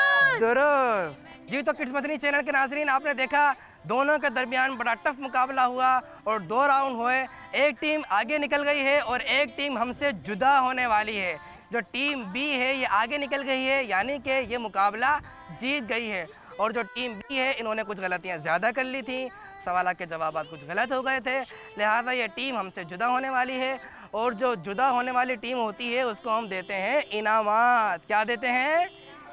दुरुस्त। जी, तो किड्स मदनी चैनल के नाजरीन, आपने देखा दोनों के दरमियान बड़ा टफ मुकाबला हुआ और 2 राउंड हुए। एक टीम आगे निकल गई है और एक टीम हमसे जुदा होने वाली है। जो टीम बी है ये आगे निकल गई है, यानी कि ये मुकाबला जीत गई है। और जो टीम बी है इन्होंने कुछ गलतियां ज़्यादा कर ली थी, सवाल के जवाब कुछ गलत हो गए थे, लिहाजा ये टीम हमसे जुदा होने वाली है। और जो जुदा होने वाली टीम होती है उसको हम देते हैं इनामात। क्या देते हैं?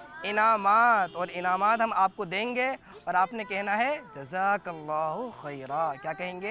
इनामात। और इनामात हम आपको देंगे और आपने कहना है जज़ाकल्लाहु खैरा। क्या कहेंगे?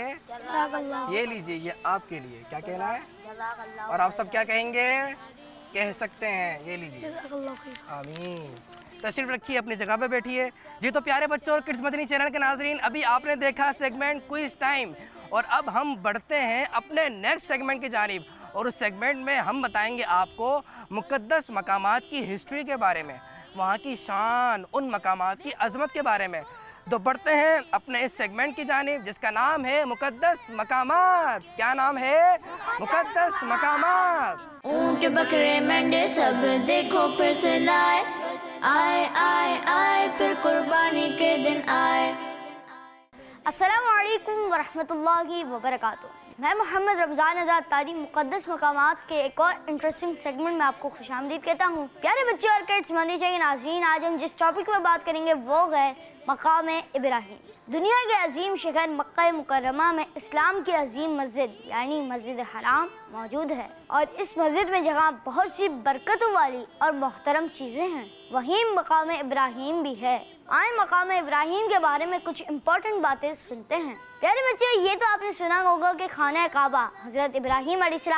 ये लीजिए, ये आपके लिए। क्या कहना है? और आप सब क्या कहेंगे? कह सकते हैं, ये लीजिए। आमीन। तशरीफ रखिए, अपनी जगह पे बैठिए। जी, तो प्यारे बच्चों और किड्स मदनी चैनल के नाजरीन, अभी आपने देखा सेगमेंट क्विज टाइम, और अब हम बढ़ते हैं अपने नेक्स्ट सेगमेंट की जानिब। और उस सेगमेंट में हम बताएंगे आपको मुक़द्दस मकामात की हिस्ट्री के बारे में, वहाँ की शान, उन मकामात की अजमत के बारे में। तो बढ़ते हैं अपने इस सेगमेंट की जानिब जिसका नाम है मुक़द्दस मकामात। क्या नाम है? मुक़द्दस मकामात। ऊंट बकरे मेंढे सब देखो फिर से लाए, आए आए आए फिर कुर्बानी के दिन आए। अस्सलामु अलैकुम वरहमतुल्लाहि वबरकातुहू। मैं मोहम्मद रमज़ान आज़ाद तारी मुक़द्दस मकामात के एक और इंटरेस्टिंग सेगमेंट में आपको खुशामदीद कहता हूँ। प्यारे बच्चे और किड्स मदनी चैनल के नाज़रीन, आज हम जिस टॉपिक पर बात करेंगे वो है मकाम इब्राहीम। दुनिया के अजीम शहर मक्का मुकर्रमा में इस्लाम की अजीम मस्जिद यानी मस्जिद हराम मौजूद है, और इस मस्जिद में जगह बहुत सी बरकतों वाली और मोहतरम चीज़ें हैं, वहीं मकाम इब्राहीम भी है। आए मकाम इब्राहीम के बारे में कुछ इम्पोर्टेंट बातें सुनते हैं। प्यारे बच्चे, ये तो आपने सुना होगा कि खाना काबा हज़रत इब्राहीम अलैहिस्सलाम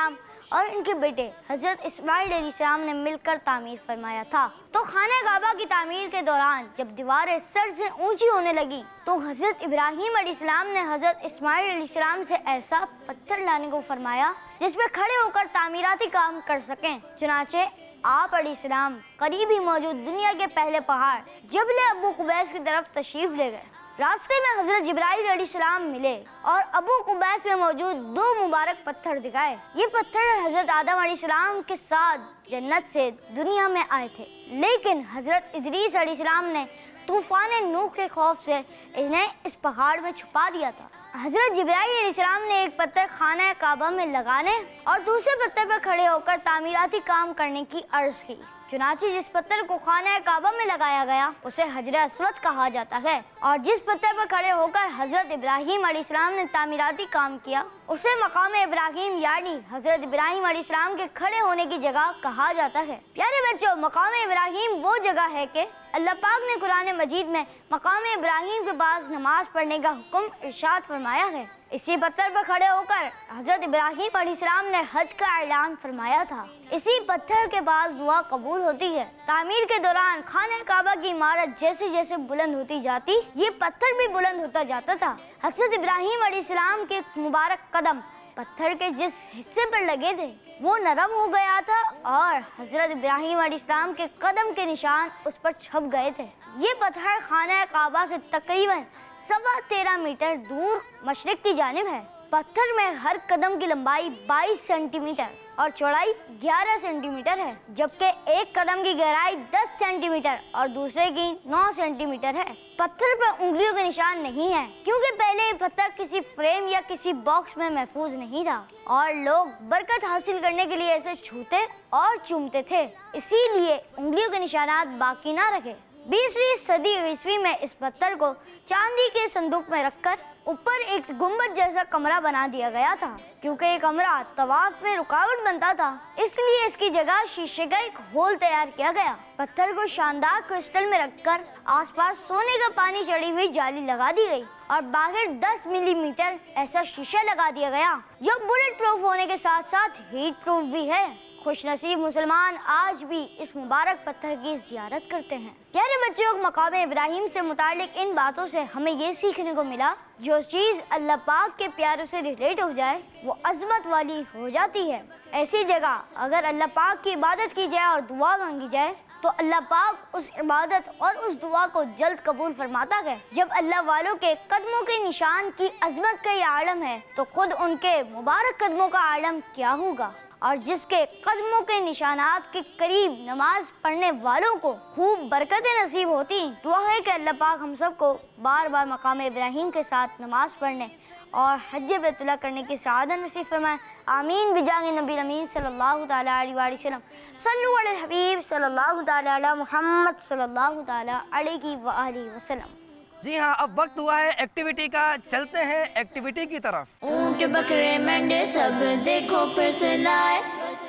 और इनके बेटे हजरत इस्माइल अलैहिस्सलाम ने मिलकर तामीर फरमाया था। तो खाना काबा की तामीर के दौरान जब दीवारें सर से ऊंची होने लगी तो हजरत इब्राहीम अलैहिस्सलाम ने हजरत इस्माइल अलैहिस्सलाम से ऐसा पत्थर लाने को फरमाया जिसपे खड़े होकर तामीराती काम कर सकें। चुनाचे आप अलैहिस्सलाम करीब ही मौजूद दुनिया के पहले पहाड़ जबल अबू कुबैस की तरफ तशरीफ ले गए। रास्ते में हजरत जिब्राइल अलैहिस्सलाम मिले और अबू कुबैस में मौजूद 2 मुबारक पत्थर दिखाए। ये पत्थर हजरत आदम अलैहिस्सलाम के साथ जन्नत से दुनिया में आए थे, लेकिन हजरत इदरीस अलैहिस्सलाम ने तूफान नूह के खौफ से इन्हें इस पहाड़ में छुपा दिया था। हजरत जिब्राइल अलैहिस्सलाम ने एक पत्थर खाना काबा में लगाने और दूसरे पत्थर पर खड़े होकर तामीराती काम करने की अर्ज की। चुनाचे जिस पत्थर को खाना काबा में लगाया गया उसे हजर अस्वद कहा जाता है और जिस पत्थर पर खड़े होकर हजरत इब्राहीम अलैहिस्सलाम ने तामीराती काम किया उसे मकाम इब्राहीम यानी हजरत इब्राहीम अलैहिस्सलाम के खड़े होने की जगह कहा जाता है। प्यारे बच्चों, मकाम इब्राहीम वो जगह है कि अल्लाह पाक ने कुरान मजीद में मकाम इब्राहीम के पास नमाज पढ़ने का हुक्म इरशाद फरमाया है। इसी पत्थर पर खड़े होकर हजरत इब्राहीम अलैहिस्सलाम ने हज का ऐलान फरमाया था। इसी पत्थर के पास दुआ कबूल होती है। तामीर के दौरान खाना काबा की इमारत जैसे जैसे बुलंद होती जाती ये पत्थर भी बुलंद होता जाता था। हजरत इब्राहीम अलैहिस्सलाम के मुबारक कदम पत्थर के जिस हिस्से पर लगे थे वो नरम हो गया था और हजरत इब्राहीम अलैहिस्सलाम के कदम के निशान उस पर छप गए थे। ये पत्थर खाना काबा से तकरीबन 13.25 मीटर दूर मशरिक की जानिब है। पत्थर में हर कदम की लंबाई 22 सेंटीमीटर और चौड़ाई 11 सेंटीमीटर है, जबकि एक कदम की गहराई 10 सेंटीमीटर और दूसरे की 9 सेंटीमीटर है। पत्थर पर उंगलियों के निशान नहीं है क्योंकि पहले ये पत्थर किसी फ्रेम या किसी बॉक्स में महफूज नहीं था और लोग बरकत हासिल करने के लिए इसे छूते और चूमते थे, इसीलिए उंगलियों के निशानात बाकी ना रखे। 20वीं सदी ईस्वी में इस पत्थर को चांदी के संदूक में रखकर ऊपर एक गुंबद जैसा कमरा बना दिया गया था। क्योंकि ये कमरा तवाफ में रुकावट बनता था इसलिए इसकी जगह शीशे का एक होल तैयार किया गया। पत्थर को शानदार क्रिस्टल में रखकर आसपास सोने का पानी चढ़ी हुई जाली लगा दी गई और बाहर 10 मिलीमीटर ऐसा शीशा लगा दिया गया जो बुलेट प्रूफ होने के साथ साथ हीट प्रूफ भी है। खुशनसीब मुसलमान आज भी इस मुबारक पत्थर की जियारत करते हैं। प्यारे बच्चों, मकाम इब्राहीम से मुतालिक इन बातों से हमें ये सीखने को मिला जो चीज़ अल्लाह पाक के प्यारों से रिलेट हो जाए वो अजमत वाली हो जाती है। ऐसी जगह अगर अल्लाह पाक की इबादत की जाए और दुआ मांगी जाए तो अल्लाह पाक उस इबादत और उस दुआ को जल्द कबूल फरमाता है। जब अल्लाह वालों के कदमों के निशान की अजमत का ये आलम है तो खुद उनके मुबारक कदमों का आलम क्या होगा। और जिसके कदमों के निशानात के करीब नमाज पढ़ने वालों को खूब बरकतें नसीब होती। दुआ है कि अल्लाह पाक हम सबको बार बार मकाम इब्राहीम के साथ नमाज पढ़ने और हज बैतुल्लाह करने की सआदत नसीब फरमाए। आमीन बिजागे नबी अमीन सल्लल्लाहु तआला अलैहि वसल्लम। सल्लु अलल हबीब सल्लल्लाहु तआला अला मुहम्मद सल्लल्लाहु तआला अलैहि वसल्लम। जी हाँ, अब वक्त हुआ है एक्टिविटी का। चलते हैं एक्टिविटी की तरफ। ऊंट बकरे मेंढे सब देखो फिर से लाए,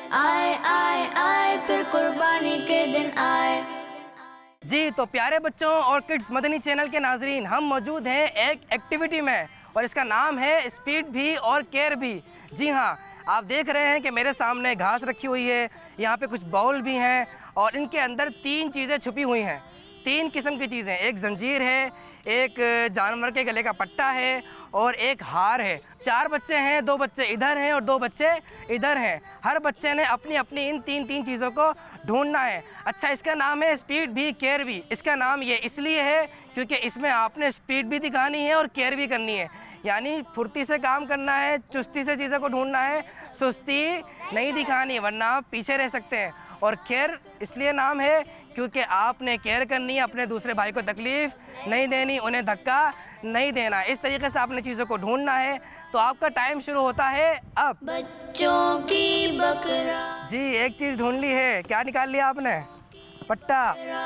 आए आए आए फिर कुर्बानी के दिन आए। जी तो प्यारे बच्चों और किड्स मदनी चैनल के नाजरीन, हम मौजूद हैं एक एक्टिविटी में और इसका नाम है स्पीड भी और केयर भी। जी हाँ, आप देख रहे हैं कि मेरे सामने घास रखी हुई है, यहाँ पे कुछ बाउल भी हैं और इनके अंदर 3 चीज़ें छुपी हुई हैं। 3 किस्म की चीज़ें, एक जंजीर है, एक जानवर के गले का पट्टा है और एक हार है। 4 बच्चे हैं, 2 बच्चे इधर हैं और 2 बच्चे इधर हैं। हर बच्चे ने अपनी अपनी इन 3 चीज़ों को ढूंढना है। अच्छा, इसका नाम है स्पीड भी केयर भी। इसका नाम ये इसलिए है क्योंकि इसमें आपने स्पीड भी दिखानी है और केयर भी करनी है, यानी फुर्ती से काम करना है, चुस्ती से चीज़ों को ढूंढना है, सुस्ती नहीं दिखानी वरना आप पीछे रह सकते हैं। और केयर इसलिए नाम है क्योंकि आपने केयर करनी है, अपने दूसरे भाई को तकलीफ़ नहीं देनी, उन्हें धक्का नहीं देना। इस तरीके से आपने चीज़ों को ढूंढना है। तो आपका टाइम शुरू होता है अब। बच्चों की बकरा जी, एक चीज़ ढूंढ ली है। क्या निकाल लिया आपने? पट्टा।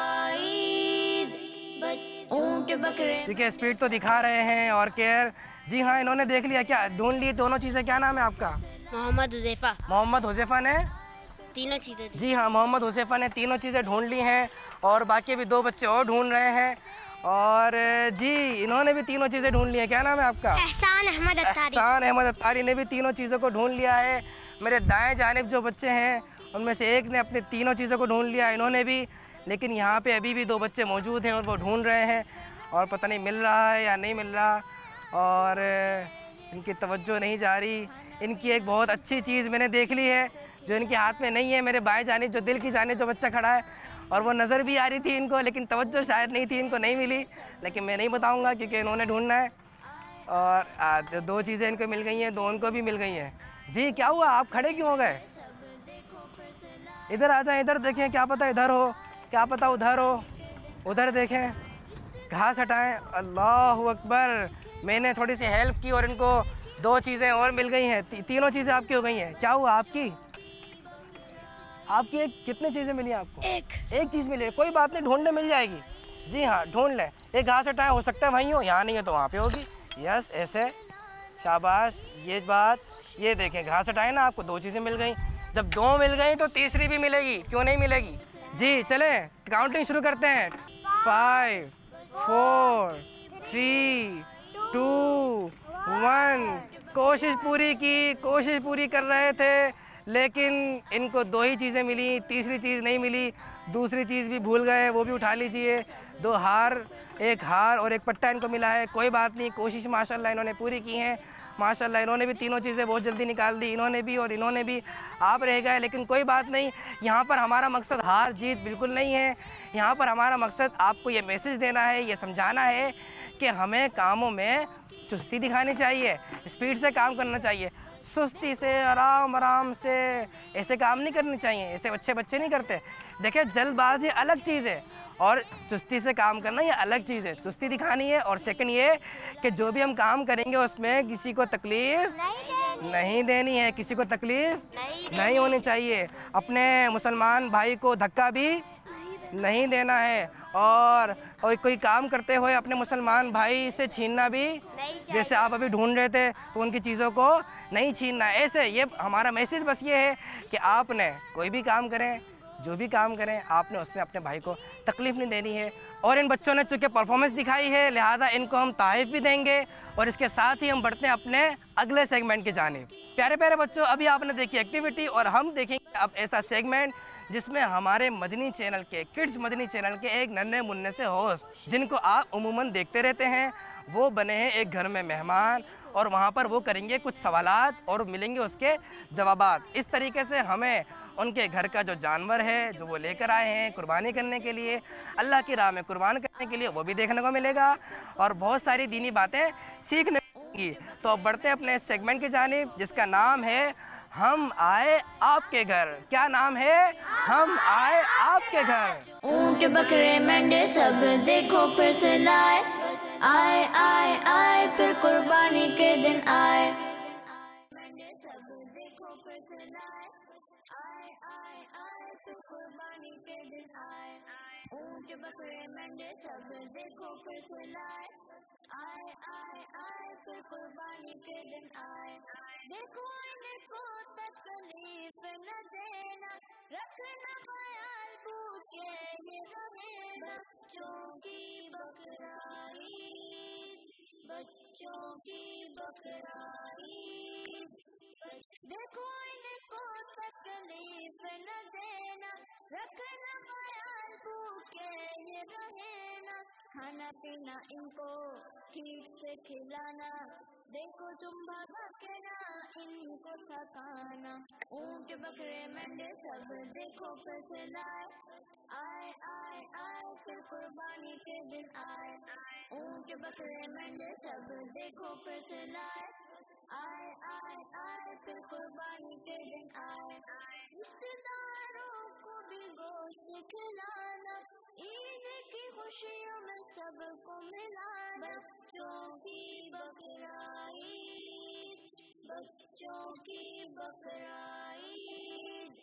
ऊंट बकरे ठीक है, स्पीड तो दिखा रहे हैं और केयर। जी हाँ, इन्होंने देख लिया। क्या ढूंढ ली दोनों चीज़ें? क्या नाम है आपका? मोहम्मद हुज़ैफा। मोहम्मद हुज़ैफा ने तीनों चीज़ें। जी हाँ, मोहम्मद हुज़ैफा ने 3 चीज़ें ढूंढ ली हैं और बाकी भी 2 बच्चे और ढूंढ रहे हैं। और जी, इन्होंने भी 3 चीज़ें ढूंढ ली हैं। क्या नाम है आपका? एहसान अहमद अत्तारी। एहसान अहमद अत्तारी ने भी 3 चीज़ों को ढूंढ लिया है। मेरे दाएं जानिब जो बच्चे हैं उनमें से एक ने अपने तीनों चीज़ों को ढूंढ लिया, इन्होंने भी, लेकिन यहाँ पे अभी भी 2 बच्चे मौजूद हैं और वो ढूंढ रहे हैं और पता नहीं मिल रहा है या नहीं मिल रहा, और इनकी तवज्जो नहीं जा रही। इनकी एक बहुत अच्छी चीज़ मैंने देख ली है जो इनके हाथ में नहीं है। मेरे बाएं जानिब जो दिल की जानिब जो बच्चा खड़ा है, और वो नज़र भी आ रही थी इनको, लेकिन तवज्जो शायद नहीं थी, इनको नहीं मिली, लेकिन मैं नहीं बताऊंगा क्योंकि इन्होंने ढूंढना है। और 2 चीज़ें इनको मिल गई हैं, 2 उनको भी मिल गई हैं। जी क्या हुआ, आप खड़े क्यों हो गए? इधर आ जाएं, इधर देखें, क्या पता इधर हो, क्या पता उधर हो, उधर देखें, घास हटाएं। अल्लाह अकबर, मैंने थोड़ी सी हेल्प की और इनको 2 चीज़ें और मिल गई हैं। तीनों चीज़ें आपकी हो गई हैं। क्या हुआ आपकी? आपकी कितनी चीज़ें मिली आपको? एक चीज़ मिली है, कोई बात नहीं, ढूंढने मिल जाएगी। जी हाँ, ढूंढ लें। एक घास हटाएं, हो सकता है वहीं हो, यहाँ नहीं है तो वहाँ पे होगी। यस, ऐसे, शाबाश, ये बात। ये देखें, घास हटाएं ना, आपको 2 चीज़ें मिल गई। जब 2 मिल गई तो तीसरी भी मिलेगी, क्यों नहीं मिलेगी? जी चलें, काउंटिंग शुरू करते हैं। 5 4 3 2 1। कोशिश पूरी की, कोशिश पूरी कर रहे थे, लेकिन इनको 2 ही चीज़ें मिली, तीसरी चीज़ नहीं मिली। दूसरी चीज़ भी भूल गए, वो भी उठा लीजिए। 2 हार, एक हार और एक पट्टा इनको मिला है। कोई बात नहीं, कोशिश माशाल्लाह इन्होंने पूरी की है। माशाल्लाह इन्होंने भी तीनों चीज़ें बहुत जल्दी निकाल दी, इन्होंने भी और इन्होंने भी। आप रह गए, लेकिन कोई बात नहीं। यहाँ पर हमारा मकसद हार जीत बिल्कुल नहीं है। यहाँ पर हमारा मकसद आपको ये मैसेज देना है, ये समझाना है कि हमें कामों में चुस्ती दिखानी चाहिए, स्पीड से काम करना चाहिए। सुस्ती से, आराम आराम से ऐसे काम नहीं करने चाहिए, ऐसे अच्छे बच्चे नहीं करते। देखिए, जल्दबाजी अलग चीज़ है और चुस्ती से काम करना ये अलग चीज़ है। चुस्ती दिखानी है, और सेकंड ये कि जो भी हम काम करेंगे उसमें किसी को तकलीफ़ नहीं देनी है, किसी को तकलीफ़ नहीं होनी चाहिए। अपने मुसलमान भाई को धक्का भी नहीं देना है, और कोई काम करते हुए अपने मुसलमान भाई से छीनना भी, जैसे आप अभी ढूंढ रहे थे, तो उनकी चीज़ों को नहीं छीनना। ऐसे ये हमारा मैसेज बस ये है कि आपने कोई भी काम करें, जो भी काम करें, आपने उसमें अपने भाई को तकलीफ़ नहीं देनी है। और इन बच्चों ने चूँकि परफॉर्मेंस दिखाई है, लिहाजा इनको हम तारीफ़ भी देंगे, और इसके साथ ही हम बढ़ते हैं अपने अगले सेगमेंट की जानिब। प्यारे प्यारे बच्चों, अभी आपने देखी एक्टिविटी, और हम देखेंगे अब ऐसा सेगमेंट जिसमें हमारे मदनी चैनल के, किड्स मदनी चैनल के एक नन्हे मुन्ने से होस्ट, जिनको आप उमूमन देखते रहते हैं, वो बने हैं एक घर में मेहमान, और वहाँ पर वो करेंगे कुछ सवालात और मिलेंगे उसके जवाबात। इस तरीके से हमें उनके घर का जो जानवर है, जो वो लेकर आए हैं कुर्बानी करने के लिए, अल्लाह की राह में कुर्बान करने के लिए, वो भी देखने को मिलेगा, और बहुत सारी दीनी बातें सीखने को मिलेंगी। तो अब बढ़ते हैं अपने सेगमेंट की जानिब, जिसका नाम है हम आए आपके घर। क्या नाम है? हम आए आपके घर। ऊंट बकरे मेंढे सब देखो फिर से लाए, आए आए आए फिर कुर्बानी के दिन आए। मेंढे सब देखो फिर से लाए, आए आए आए फिर कुर्बानी के दिन आए। ऊंट बकरे मेंढे सब देखो फिर से लाए, आए आए आए फिर कुर्बानी के दिन आए। देखो इनको तकलीफ न देना, रखना ख्याल भूखे ये रहेना। बच्चों की बकराईद, बच्चों की बकराईद। देखो इनको तकलीफ न देना, रखना ख्याल भूखे ये रहेना। खाना पीना इनको ठीक से खिलाना, देखो तुम भगा के ना इनको थकाना। ऊंट बकरे मेंढे सब देखो फिर से लाए, आए आए आए फिर कुर्बानी के दिन आए। ऊंट बकरे मेंढे सब देखो फिर से लाए, आए आए आए फिर कुर्बानी के दिन आए। रिश्तेदारों को भी गोश्त खिलाना, ईद की खुशियों में सबको मिलाना। बच्चों की बकराईद, बच्चों की बकराईद।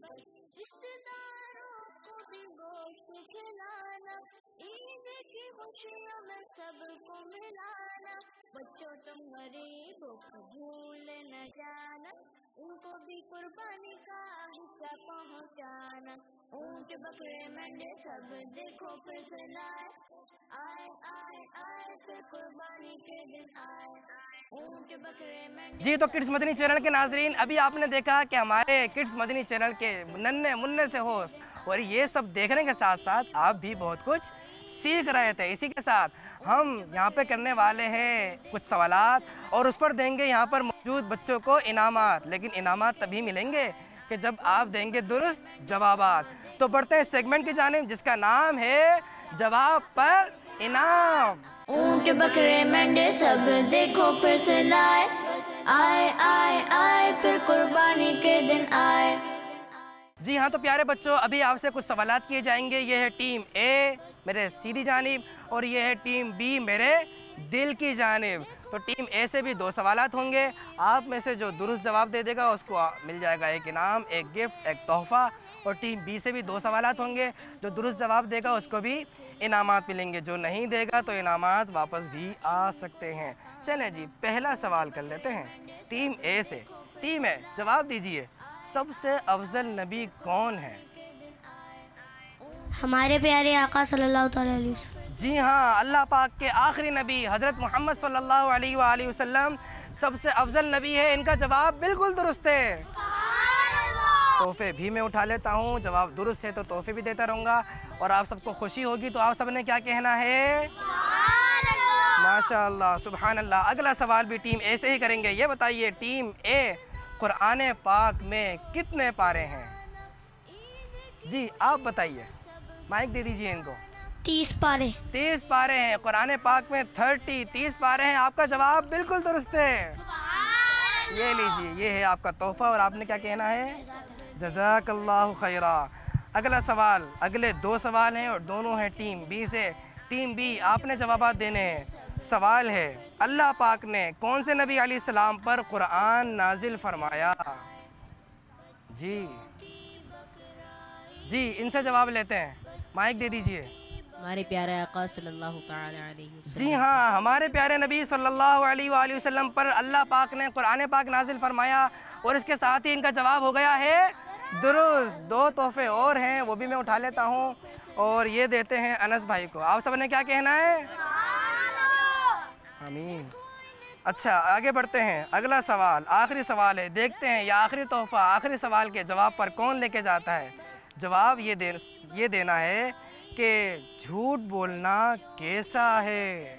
रिश्तेदारों को भी गोश्त खिलाना, ईद की खुशियों में सबको मिलाना। बच्चों तुम गरीबों को भूल न जाना, उनको भी कुर्बानी का हिस्सा पहुंचाना। ऊंट बकरे मेंढे सब देखो फिर से लाए, जी तो किड्स मदनी चैनल के नाजरीन, अभी आपने देखा कि हमारे किड्स मदनी चैनल के नन्हे मुन्ने से होस्ट, और ये सब देखने के साथ साथ आप भी बहुत कुछ सीख रहे थे। इसी के साथ हम यहाँ पे करने वाले हैं कुछ सवालात और उस पर देंगे यहाँ पर मौजूद बच्चों को इनामात, लेकिन इनामात तभी मिलेंगे कि जब आप देंगे दुरुस्त जवाबात। तो बढ़ते हैं सेगमेंट की जानिब जिसका नाम है जवाब पर इनाम। ऊंट बकरे मेंढे सब देखो फिर से लाए, आए आए आए फिर कुर्बानी के दिन आए। जी हाँ तो प्यारे बच्चों, अभी आपसे कुछ सवालात किए जाएंगे। ये है टीम ए मेरे सीधी जानिब और ये है टीम बी मेरे दिल की जानिब। तो टीम ए से भी 2 सवालात होंगे, आप में से जो दुरुस्त जवाब दे देगा उसको मिल जाएगा एक इनाम, एक गिफ्ट, एक तोहफा। और टीम बी से भी 2 सवालात होंगे, जो दुरुस्त जवाब देगा उसको भी इनामात मिलेंगे, जो नहीं देगा तो इनामात वापस भी आ सकते हैं। चलें जी, पहला सवाल कर लेते हैं टीम ए से। टीम ए जवाब दीजिए, सबसे अफजल नबी कौन है? हमारे प्यारे आका सल्लल्लाहु अलैहि वसल्लम। जी हाँ, अल्लाह पाक के आखिरी नबी हज़रत मोहम्मद सल्लल्लाहु अलैहि वसल्लम सबसे अफजल नबी है। इनका जवाब बिल्कुल दुरुस्त है। तोहफे भी मैं उठा लेता हूँ, जवाब दुरुस्त है तो तोहफे भी देता रहूँगा। और आप सबको खुशी होगी तो आप सबने क्या कहना है? माशाअल्लाह, सुभान अल्लाह। अगला सवाल भी टीम ए से ही करेंगे। ये बताइए टीम ए, कुरान पाक में कितने पारे हैं? जी आप बताइए, माइक दे दीजिए इनको। 30 पारे। 30 पारे हैं कुरान पाक में। 30 पारे हैं। आपका जवाब बिल्कुल दुरुस्त है। ये लीजिए, ये है आपका तोहफा। और आपने क्या कहना है? जज़ाकल्लाहु खैरा। अगला सवाल, अगले 2 सवाल हैं और दोनों हैं टीम बी से। टीम बी आपने जवाबात देने हैं। सवाल है, अल्लाह पाक ने कौन से नबी अलैहिस्सलाम पर कुरान नाजिल फरमाया? जी इनसे जवाब लेते हैं, माइक दे दीजिए। हमारे प्यारे आका सल्लल्लाहु अलैहि वसल्लम। जी हाँ, हमारे प्यारे नबी सल्लल्लाहु अलैहि वसल्लम पर अल्लाह पाक ने कुरान पाक नाजिल फरमाया। और इसके साथ ही इनका जवाब हो गया है दुरुस्त। 2 तोहफे और हैं, वो भी मैं उठा लेता हूँ और ये देते हैं अनस भाई को। आप सबने क्या कहना है? आमीन। अच्छा आगे बढ़ते हैं। अगला सवाल आखिरी सवाल है, देखते हैं ये आखिरी तोहफा आखिरी सवाल के जवाब पर कौन लेके जाता है। जवाब ये देना है कि झूठ बोलना कैसा है?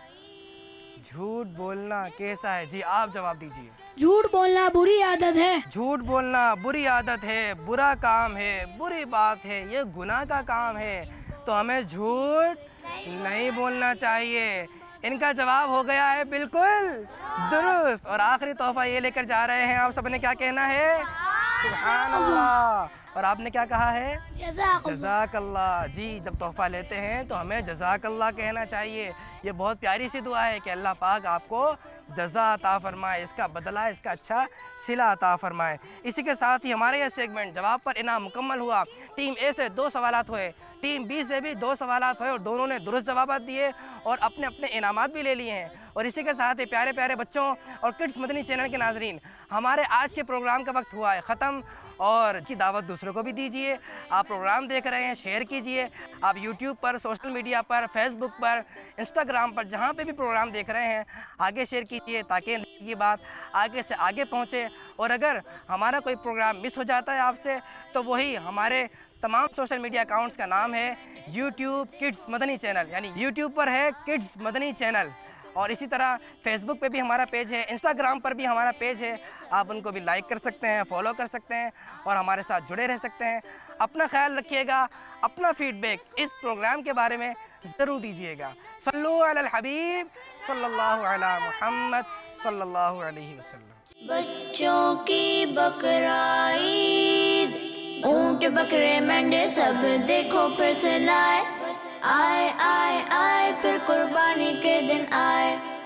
झूठ बोलना कैसा है? जी आप जवाब दीजिए। झूठ बोलना बुरी आदत है। झूठ बोलना बुरी आदत है, बुरा काम है, बुरी बात है, ये गुनाह का काम है, तो हमें झूठ नहीं बोलना चाहिए। इनका जवाब हो गया है बिल्कुल दुरुस्त। और आखिरी तोहफा ये लेकर जा रहे हैं, आप सबने क्या कहना है? सुभान अल्लाह। और आपने क्या कहा है? जज़ाकल्लाह। जी जब तोहफा लेते हैं तो हमें जज़ाकल्लाह कहना चाहिए। ये बहुत प्यारी सी दुआ है कि अल्लाह पाक आपको जज़ा अता फरमाए, इसका बदला, इसका अच्छा सिला अता फरमाए। इसी के साथ ही हमारे यह सेगमेंट जवाब पर इनाम मुकम्मल हुआ। टीम ए से 2 सवालात हुए, टीम बी से भी 2 सवालात हुए और दोनों ने दुरुस्त जवाब दिए और अपने अपने इनामात भी ले लिए हैं। और इसी के साथ ही प्यारे प्यारे बच्चों और किड्स मदनी चैनल के नाजरीन, हमारे आज के प्रोग्राम का वक्त हुआ है ख़त्म। और की दावत दूसरों को भी दीजिए। आप प्रोग्राम देख रहे हैं, शेयर कीजिए। आप यूट्यूब पर, सोशल मीडिया पर, फेसबुक पर, इंस्टाग्राम पर, जहाँ पे भी प्रोग्राम देख रहे हैं आगे शेयर कीजिए ताकि ये बात आगे से आगे पहुँचे। और अगर हमारा कोई प्रोग्राम मिस हो जाता है आपसे, तो वही हमारे तमाम सोशल मीडिया अकाउंट्स का नाम है यूट्यूब किड्स मदनी चैनल, यानी यूट्यूब पर है किड्स मदनी चैनल। और इसी तरह फेसबुक पे भी हमारा पेज है, इंस्टाग्राम पर भी हमारा पेज है। आप उनको भी लाइक कर सकते हैं, फॉलो कर सकते हैं और हमारे साथ जुड़े रह सकते हैं। अपना ख्याल रखिएगा, अपना फीडबैक इस प्रोग्राम के बारे में ज़रूर दीजिएगा। सल्लु अलल हबीब सल्लल्लाहु अला मुहम्मद सल्लल्लाहु अलैहि वसल्लम। बच्चों की बकरा ईद, ऊंट बकरे मेंढे सब देखो फिर से लाए, आए आए आए फिर कुर्बानी के दिन आए।